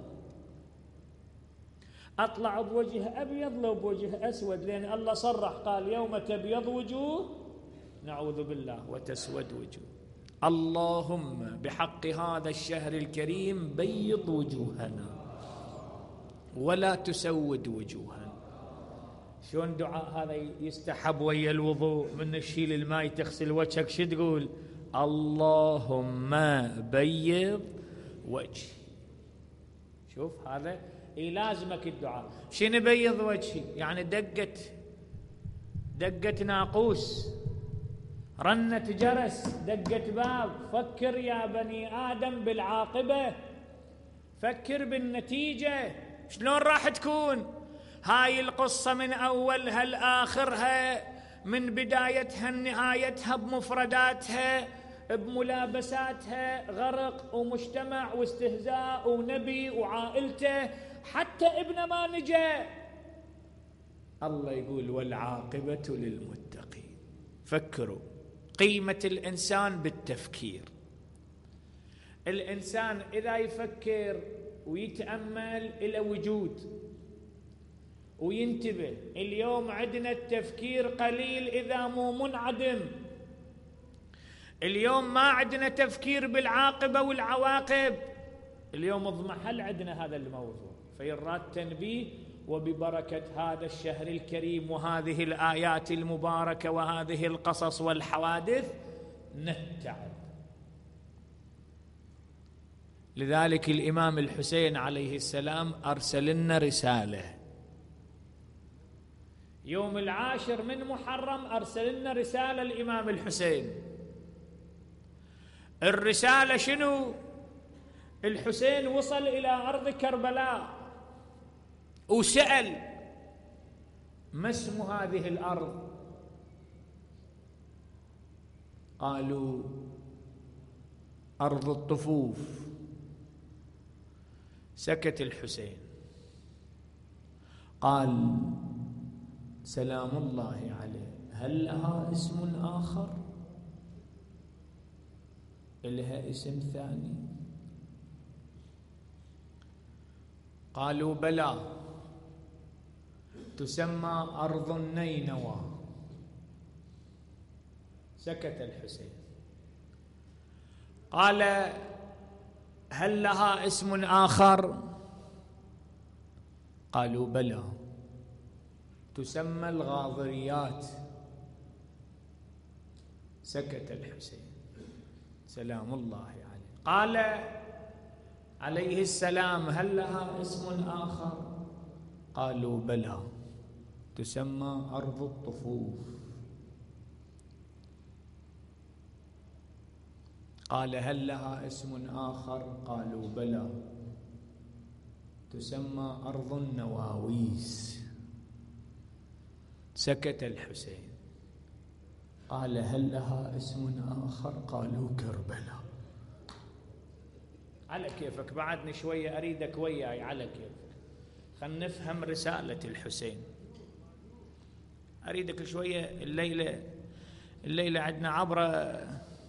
أطلع بوجه أبيض لو بوجه أسود، لأن الله صرح قال يوم تبيض وجوه نعوذ بالله وتسود وجوه. اللهم بحق هذا الشهر الكريم بيض وجوهنا ولا تسود وجوهنا. شلون دعاء هذا يستحب ويا الوضوء؟ من تشيل الماء تغسل وجهك شو تقول؟ اللهم بيض وجهي. شوف هذا يلازمك الدعاء. شنو بيض وجهي؟ يعني دقت دقت ناقوس، رنت جرس، دقت باب. فكر يا بني آدم بالعاقبة، فكر بالنتيجة شلون راح تكون هاي القصة من أولها لآخرها، من بدايتها لنهايتها، بمفرداتها بملابساتها، غرق ومجتمع واستهزاء ونبي وعائلته، حتى ابن ما نجا الله يقول والعاقبة للمتقين. فكروا قيمة الإنسان بالتفكير. الإنسان إذا يفكر ويتأمل إلى وجود وينتبه. اليوم عندنا التفكير قليل إذا مو منعدم. اليوم ما عندنا تفكير بالعاقبة والعواقب. اليوم اضمحل عندنا هذا الموضوع. فيراد تنبيه، وببركة هذا الشهر الكريم وهذه الآيات المباركة وهذه القصص والحوادث نتعب. لذلك الإمام الحسين عليه السلام أرسل لنا رسالة يوم العاشر من محرم، أرسل لنا رسالة الإمام الحسين. الرسالة شنو؟ الحسين وصل إلى أرض كربلاء وسأل ما اسم هذه الأرض؟ قالوا أرض الطفوف. سكت الحسين، قال سلام الله عليه هل لها اسم آخر؟ لها اسم ثاني؟ قالوا بلى، تسمى أرض النينوى. سكت الحسين، قال هل لها اسم آخر؟ قالوا بلى، تسمى الغاضريات. سكت الحسين سلام الله عليه. قال عليه السلام هل لها اسم آخر؟ قالوا بلى، تسمى أرض الطفوف. قال هل لها اسم آخر؟ قالوا بلى، تسمى أرض النواويس. سكت الحسين، قال هل لها اسم آخر؟ قالوا كربلاء. على كيفك، بعدني شوية أريدك وياي، على كيفك. خلنا نفهم رسالة الحسين. أريدك شوية الليلة الليلة عندنا عبرة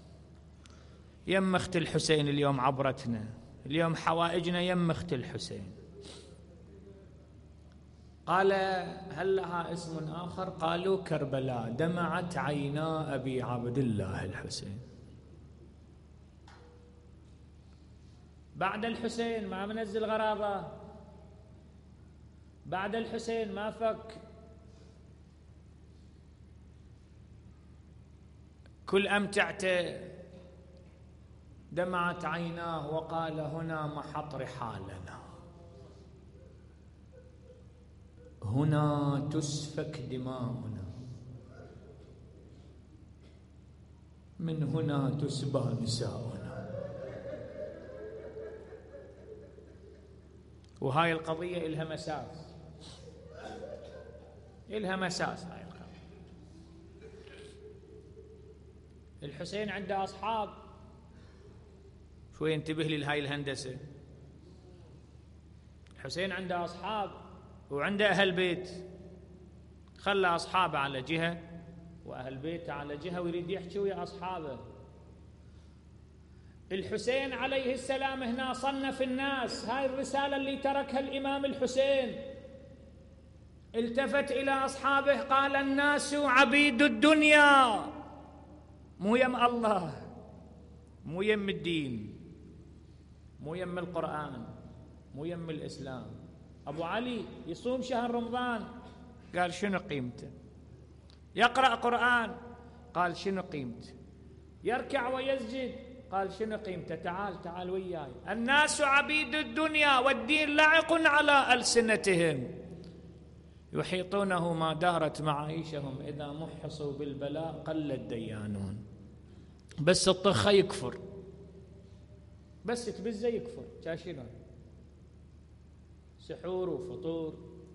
يم أخت الحسين. اليوم عبرتنا، اليوم حوائجنا يم أخت الحسين. قال هل لها اسم آخر؟ قالوا كربلاء. دمعت عينا أبي عبد الله الحسين. بعد الحسين ما منزل غرابة، بعد الحسين ما فك. كل أمتعته دمعت عيناه وقال هنا محط رحالنا، هنا تسفك دماؤنا، من هنا تسبى نساؤنا. وهاي القضية إلها مساس، إلها مساس هاي القضية. الحسين عنده أصحاب. شوي انتبه لي لهاي الهندسة. الحسين عنده أصحاب وعنده أهل بيت. خلى أصحابه على جهة وأهل بيته على جهة، ويريد يحكي ويا أصحابه. الحسين عليه السلام هنا صنف الناس. هاي الرسالة اللي تركها الإمام الحسين. التفت إلى أصحابه قال الناس عبيد الدنيا، مو يم الله. مو يم الدين، مو يم القرآن، مو يم الإسلام. أبو علي يصوم شهر رمضان، قال شنو قيمته؟ يقرأ قرآن، قال شنو قيمته؟ يركع ويسجد، قال شنو قيمته؟ تعال تعال وياي. الناس عبيد الدنيا والدين لعق على ألسنتهم، يحيطونه ما دارت معايشهم، إذا محصوا بالبلاء قل الديانون. بس الطخة يكفر، بس تبزه يكفر، شاشنو سحور وفطور.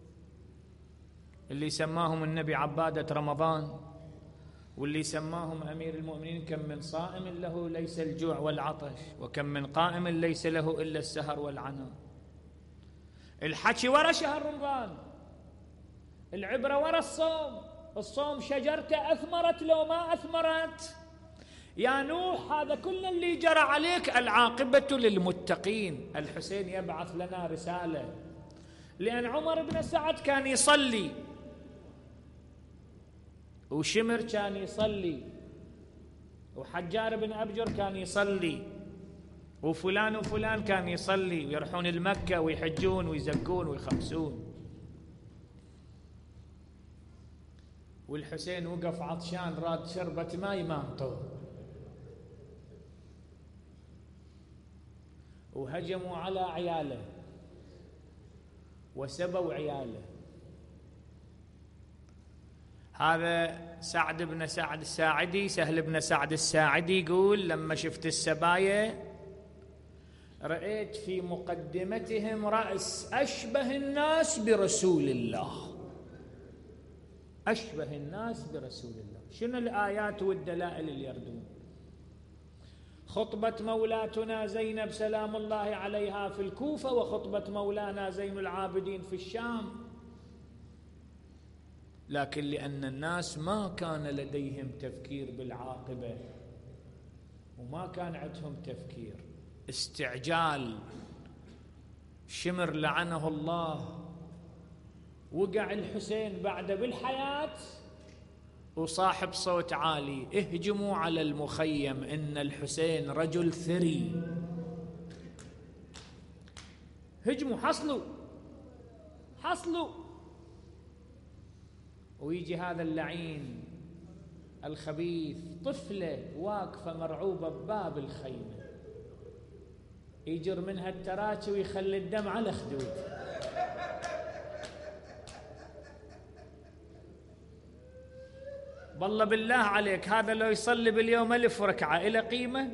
اللي سماهم النبي عبادة رمضان، واللي سماهم أمير المؤمنين كم من صائم له ليس الجوع والعطش، وكم من قائم ليس له إلا السهر والعناء. الحكي ورا شهر رمضان، العبرة ورا الصوم. الصوم شجرته أثمرت لو ما أثمرت. يا نوح هذا كل اللي جرى عليك العاقبة للمتقين. الحسين يبعث لنا رسالة، لأن عمر بن سعد كان يصلي، وشمر كان يصلي، وحجار بن أبجر كان يصلي، وفلان وفلان كان يصلي، ويروحون المكة ويحجون ويزكون ويخمسون. والحسين وقف عطشان راد شربة ماء ما انطوه، وهجموا على عياله وسبوا عياله. هذا سعد بن سعد الساعدي، سهل بن سعد الساعدي، يقول لما شفت السبايا رأيت في مقدمتهم رأس أشبه الناس برسول الله، أشبه الناس برسول الله. شنو الآيات والدلائل اللي يردون؟ خطبة مولاتنا زينب سلام الله عليها في الكوفة، وخطبة مولانا زين العابدين في الشام. لكن لأن الناس ما كان لديهم تفكير بالعاقبة، وما كان عندهم تفكير، استعجال. شمر لعنه الله، وقع الحسين بعد بالحياة وصاحب صوت عالي: اهجموا على المخيم إن الحسين رجل ثري. هجموا، حصلوا حصلوا. ويجي هذا اللعين الخبيث، طفلة واقفة مرعوبة بباب الخيمة، يجر منها التراكي ويخلي الدم على خدود. والله بالله عليك هذا لو يصلي باليوم ألف ركعة إلى قيمة؟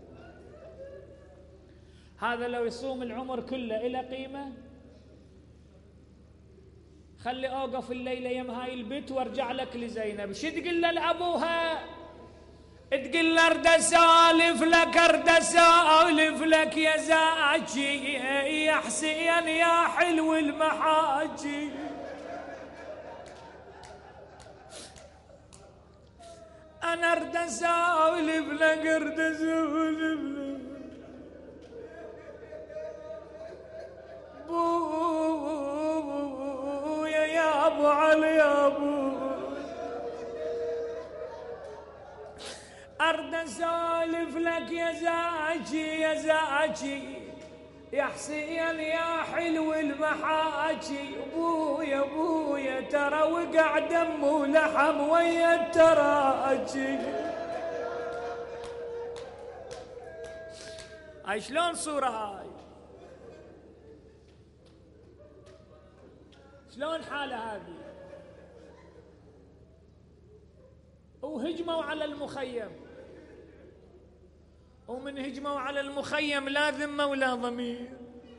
هذا لو يصوم العمر كله إلى قيمة؟ خلي أوقف الليلة يم هاي البيت وارجع لك لزينب. شو تقول لأبوها؟ تقول له ارد اسولف لك، ارد اسولف لك يا زاكي يا حسين يا حلو المحاجي. انا ارد اسولف لك، ارد اسولف لك بويا يا ابو علي يا ابو، ارد اسولف لك يا زاكي يا زاكي يا حسين يا حلو المحاكي. بويا بويا ترى وقع دم ولحم ويا التراجي. هاي شلون صورة هاي؟ شلون حالة هذه؟ وهجموا على المخيم، ومن هجموا على المخيم لا ذمة ولا ضمير.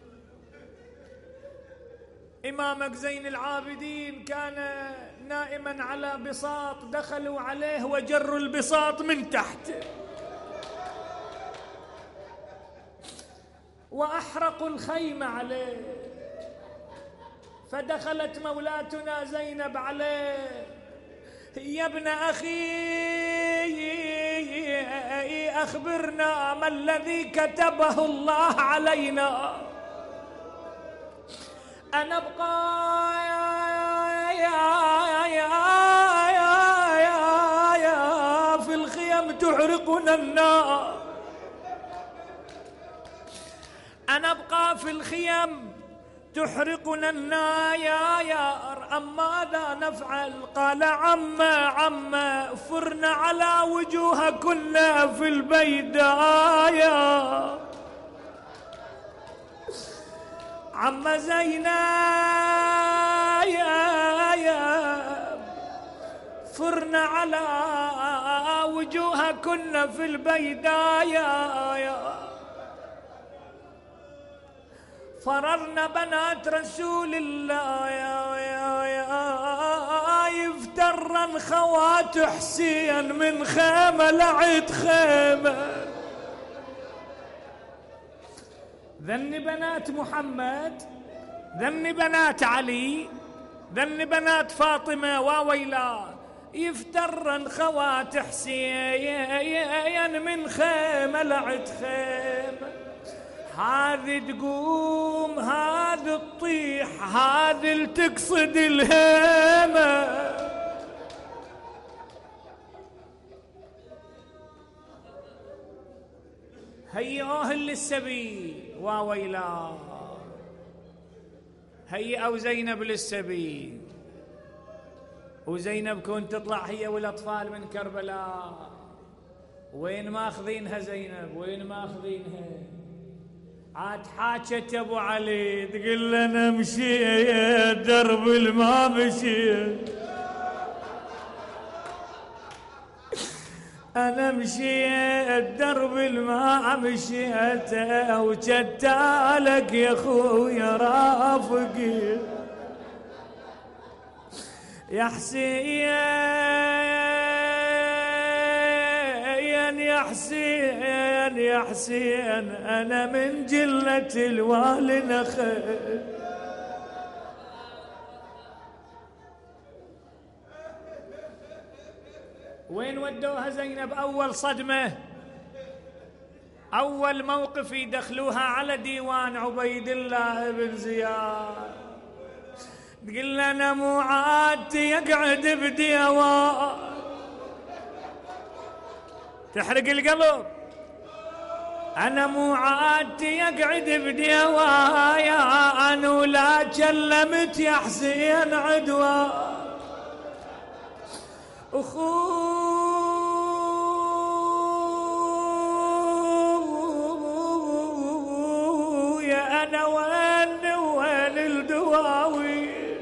إمامك زين العابدين كان نائما على بساط، دخلوا عليه وجروا البساط من تحت وأحرقوا الخيمة عليه. فدخلت مولاتنا زينب عليه: يا ابن أخي أخبرنا ما الذي كتبه الله علينا، أن أبقى في الخيم تحرقنا النار، أن أبقى في الخيم تحرقنا النايار أم ماذا نفعل؟ قال عما عما فرنا على وجوهكن في البيدايا. عم زينب فرنا على وجوهكن في البيدايا. فررنا بنات رسول الله يا يا يا يفترن خوات حسين من خيمة لعد خيمة. ذن بنات محمد، ذن بنات علي، ذن بنات فاطمة وويلا يفترن خوات حسين من خيمة لعد خيمة. هذه تقوم هذه تطيح هذه تقصد الهيمة. هيئوه للسبي وويلا، هيئوا زينب للسبي. وزينب كنت تطلع هي والأطفال من كربلاء. وين ماخذينها زينب؟ وين ماخذينها؟ عاد حاجت ابو علي تقول انا مشيت درب الما مشيت، انا مشيت درب الما مشيت وجدالك يا خويا رافقي يا حسين يا حسين يا حسين أنا من جلة الوالي نخل. وين ودوها زينب؟ أول صدمة أول موقف يدخلوها على ديوان عبيد الله بن زياد. تقول أنا مو عادتي يقعد بديوان تحرق القلب. أنا مو عادتي يقعد بديوايا أنا ولا كلمت يا حسين عدوى. أخويا أنا وين وين الدواوين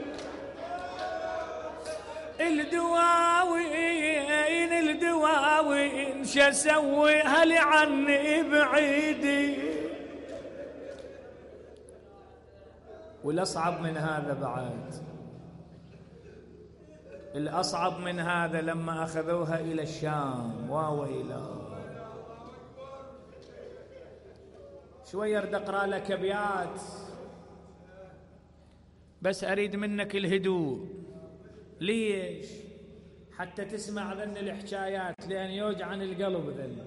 الدواوين الدواوين شسوي هل عني بعيدي. والأصعب من هذا بعد، الأصعب من هذا لما أخذوها إلى الشام وويلا. شوي أريد أقرأ لك أبيات بس أريد منك الهدوء. ليش؟ حتى تسمع ذن الحكايات لأن يوجعن القلب. ذن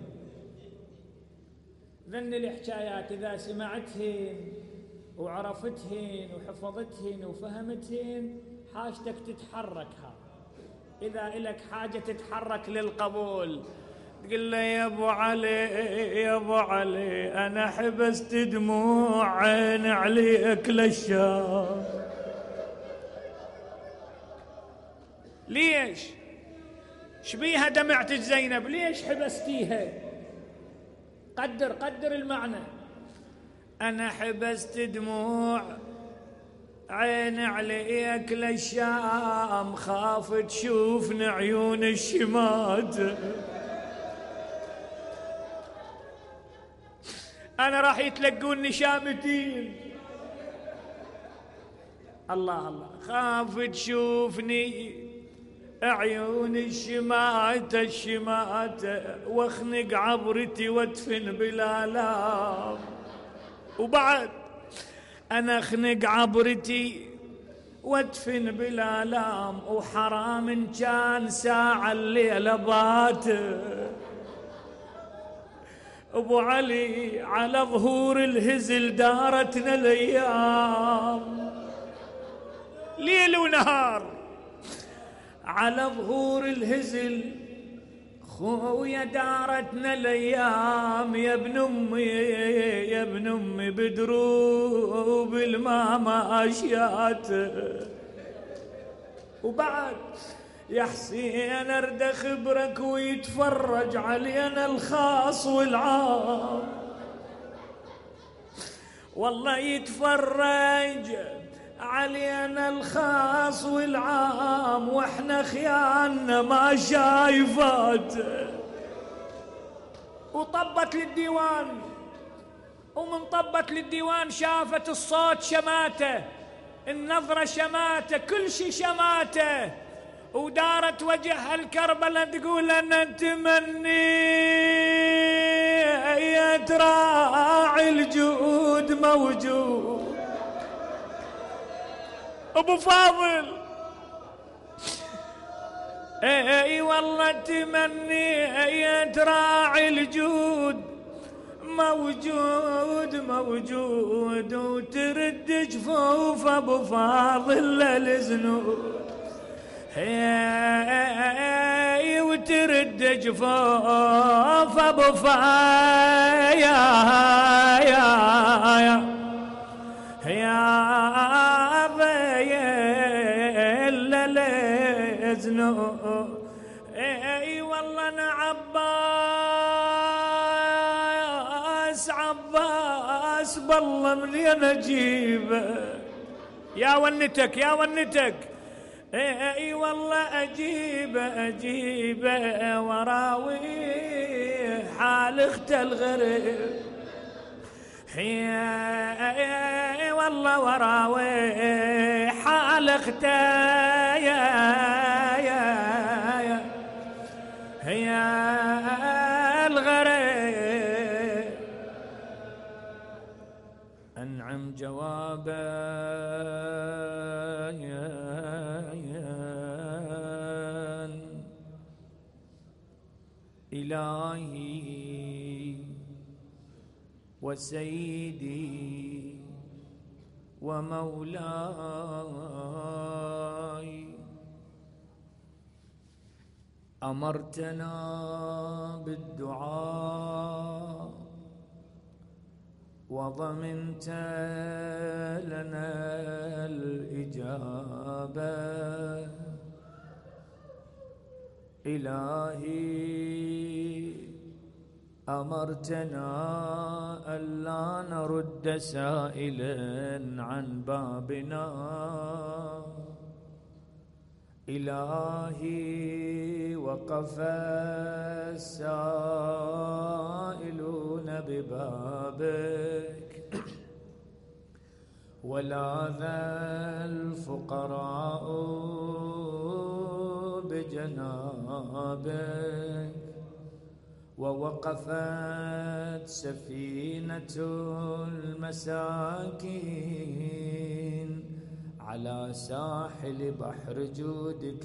ذن الحكايات إذا سمعتهن وعرفتهن وحفظتهن وفهمتهن حاجتك تتحركها. إذا إلك حاجة تتحرك للقبول تقول له يا أبو علي يا أبو علي أنا حبست دموع عين عليك للشام. ليش؟ شبيها دمعت زينب؟ ليش حبستيها؟ قدر قدر المعنى. أنا حبست دموع عين عليك للشام خاف تشوفني عيون الشمات. أنا راح يتلقوني شامتين. الله الله. خاف تشوفني عيون الشماتة الشماتة واخنق عبرتي وادفن بلا لام. وبعد أنا اخنق عبرتي وادفن بلا لام وحرام إن كان ساعة الليلة بات. أبو علي على ظهور الهزل دارتنا الأيام ليل ونهار. على ظهور الهزل خويا دارتنا الايام يا ابن امي يا ابن امي بدروب الماما اشيات. وبعد يا حسين ارد اخبرك ويتفرج علينا الخاص والعام، والله يتفرج علينا الخاص والعام واحنا خياننا ما شايفات. وطبت للديوان، ومن طبت للديوان شافت الصوت شماته، النظرة شماته، كل شي شماته. ودارت وجهها الكربلة تقول أنا أتمني يا تراعي الجود موجود. أبو فاضل اي والله تمني يا تراعي الجود موجود موجود، وترد جفوف ابو فاضل للزنود، هي وترد جفوف ابو فاضل يا يا يا ضيل للزنود. اي والله انا عباس عباس بالله منين اجيبه يا ونتك يا ونتك. اي والله اجيبه اجيبه وراوي حال اخته الغريب، هي والله وراوي حال اخته يا يا يا هي الغريب. انعم جوابه يا يا إلهي وسيدي ومولاي، أمرتنا بالدعاء وضمنت لنا الإجابة. إلهي أمرتنا ألا نرد سائلا عن بابنا. إلهي وقف السائلون ببابك ولاذ الفقراء بجنابك، ووقفت سفينة المساكين على ساحل بحر جودك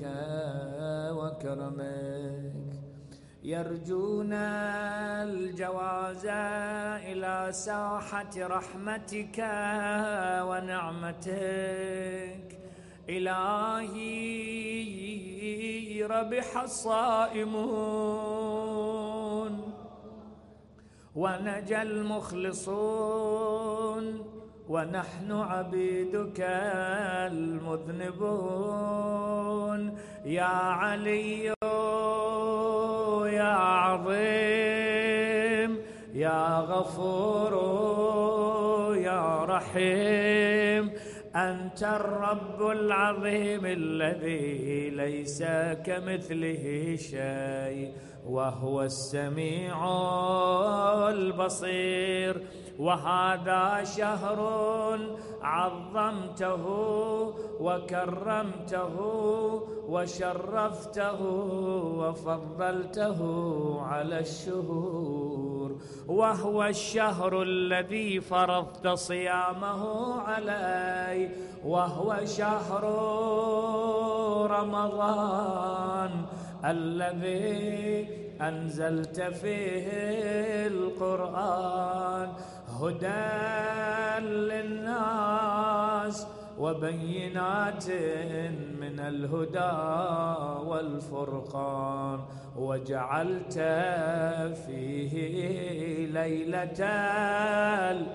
وكرمك، يرجون الجواز إلى ساحة رحمتك ونعمتك. إلهي ربح الصائمون ونجى المخلصون، ونحن عبيدك المذنبون. يا علي يا عظيم يا غفور يا رحيم، أنت الرب العظيم الذي ليس كمثله شيء، وهو السميع البصير. وهذا شهر عظمته وكرمته وشرفته وفضلته على الشهور، وهو الشهر الذي فرضت صيامه علي، وهو شهر رمضان الذي أنزلت فيه القرآن هدى للناس وبينات من الهدى والفرقان، وجعلت فيه ليلة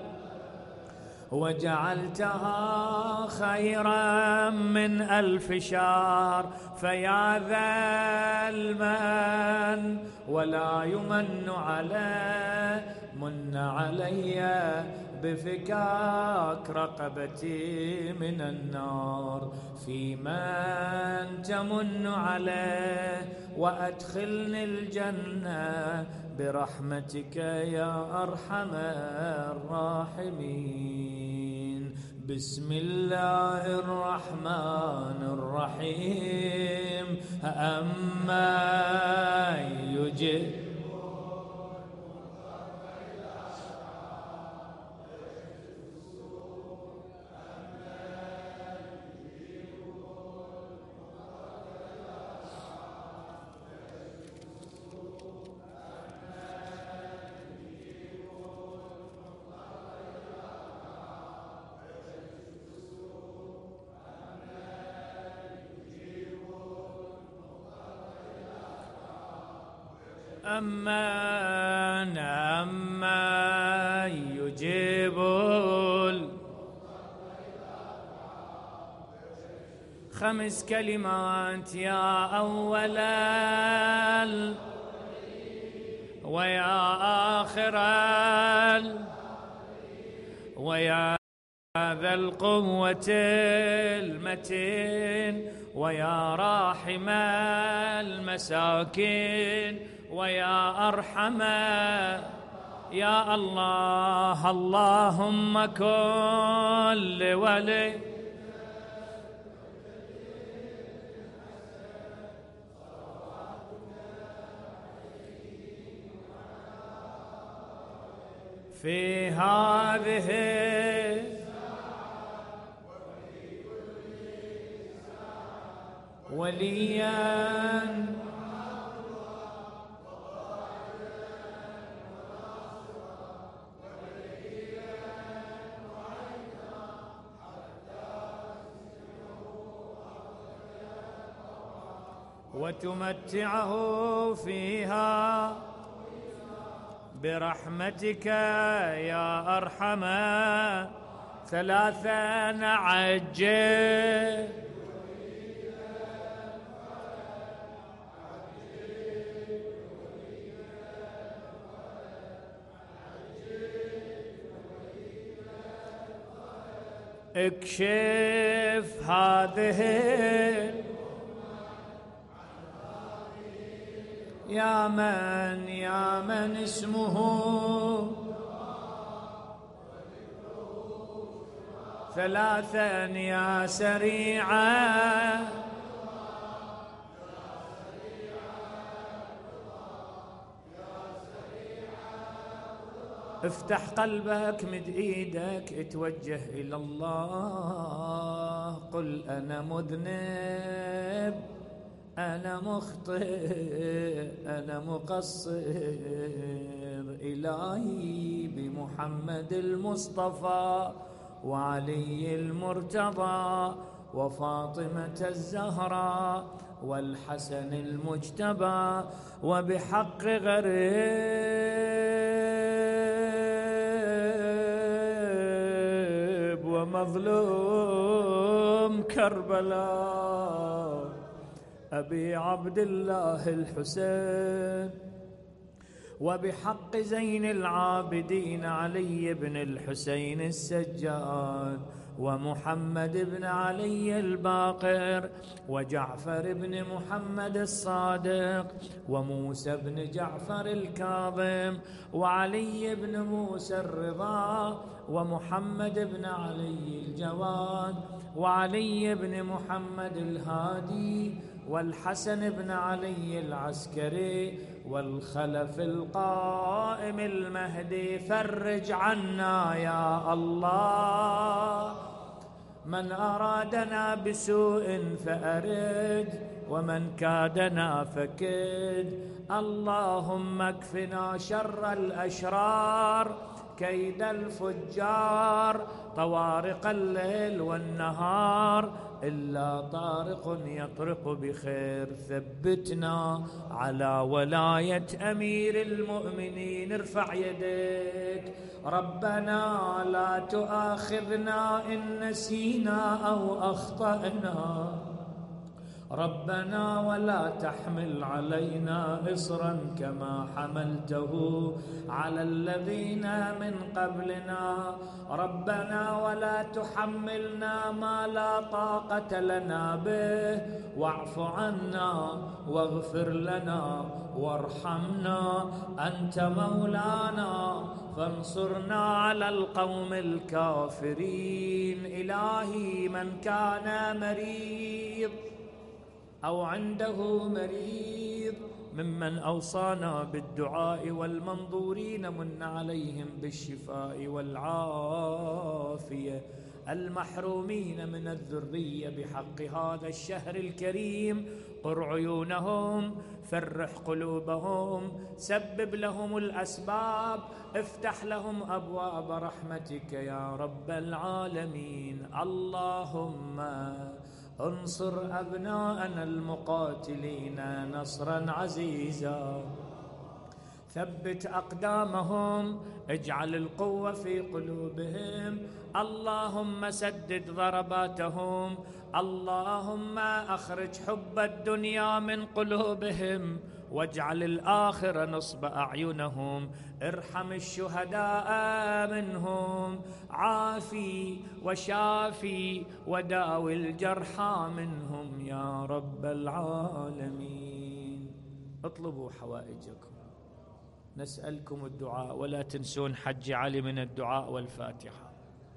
وجعلتها خيرا من ألف شهر. فيا ذا المن ولا يمن على من علي بفكاك رقبتي من النار، في من تمن عليه وأدخلني الجنة برحمتك يا أرحم الراحمين. بسم الله الرحمن الرحيم. أما يجب أمن أما يجيب خمس كلمات يا أولا ويا آخرا ويا ذا القوة المتين ويا راحم المساكين ويا أرحم يا الله. اللهم كن لولي في هذه وليا وتمتعه فيها برحمتك يا أرحم ثلاثا عجل اكشف هذه يا من يا من اسمه ثلاثا يا سريعا افتح قلبك مد ايدك اتوجه الى الله. قل انا مذنب أنا مخطئ أنا مقصر، إلهي بمحمد المصطفى وعلي المرتضى وفاطمة الزهراء والحسن المجتبى وبحق غريب ومظلوم كربلاء أبي عبد الله الحسين وبحق زين العابدين علي بن الحسين السجاد ومحمد بن علي الباقر وجعفر بن محمد الصادق وموسى بن جعفر الكاظم وعلي بن موسى الرضا ومحمد بن علي الجواد وعلي بن محمد الهادي والحسن بن علي العسكري والخلف القائم المهدي. فرج عنا يا الله من أرادنا بسوء فأرد ومن كادنا فكد. اللهم اكفنا شر الأشرار كيد الفجار، طوارق الليل والنهار إلا طارق يطرق بخير. ثبتنا على ولاية أمير المؤمنين. ارفع يديك. ربنا لا تؤاخذنا إن نسينا أو أخطأنا، ربنا ولا تحمل علينا إصرا كما حملته على الذين من قبلنا، ربنا ولا تحملنا ما لا طاقة لنا به، واعف عنا واغفر لنا وارحمنا، أنت مولانا فانصرنا على القوم الكافرين. إلهي من كان مريض أو عنده مريض ممن أوصانا بالدعاء والمنظورين من عليهم بالشفاء والعافية، المحرومين من الذرية بحق هذا الشهر الكريم، قر عيونهم، فرح قلوبهم، سبب لهم الأسباب، افتح لهم أبواب رحمتك يا رب العالمين. اللهم انصر أبناءنا المقاتلين نصرا عزيزا، ثبت أقدامهم، اجعل القوة في قلوبهم، اللهم سدد ضرباتهم، اللهم أخرج حب الدنيا من قلوبهم واجعل الآخرة نصب أعينهم، ارحم الشهداء منهم، عافي وشافي وداوي الجرحى منهم يا رب العالمين. اطلبوا حوائجكم، نسألكم الدعاء، ولا تنسون حج علي من الدعاء والفاتحة.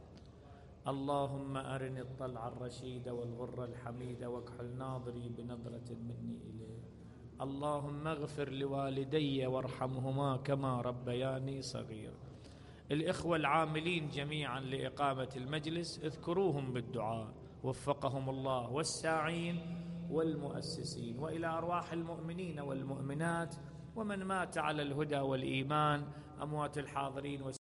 اللهم أرني الطلع الرشيد والغر الحميد واكحل ناظري بنظرة مني إليه. اللهم اغفر لوالدي وارحمهما كما ربياني صغير. الإخوة العاملين جميعا لإقامة المجلس اذكروهم بالدعاء، وفقهم الله، والساعين والمؤسسين، وإلى أرواح المؤمنين والمؤمنات ومن مات على الهدى والإيمان، أموات الحاضرين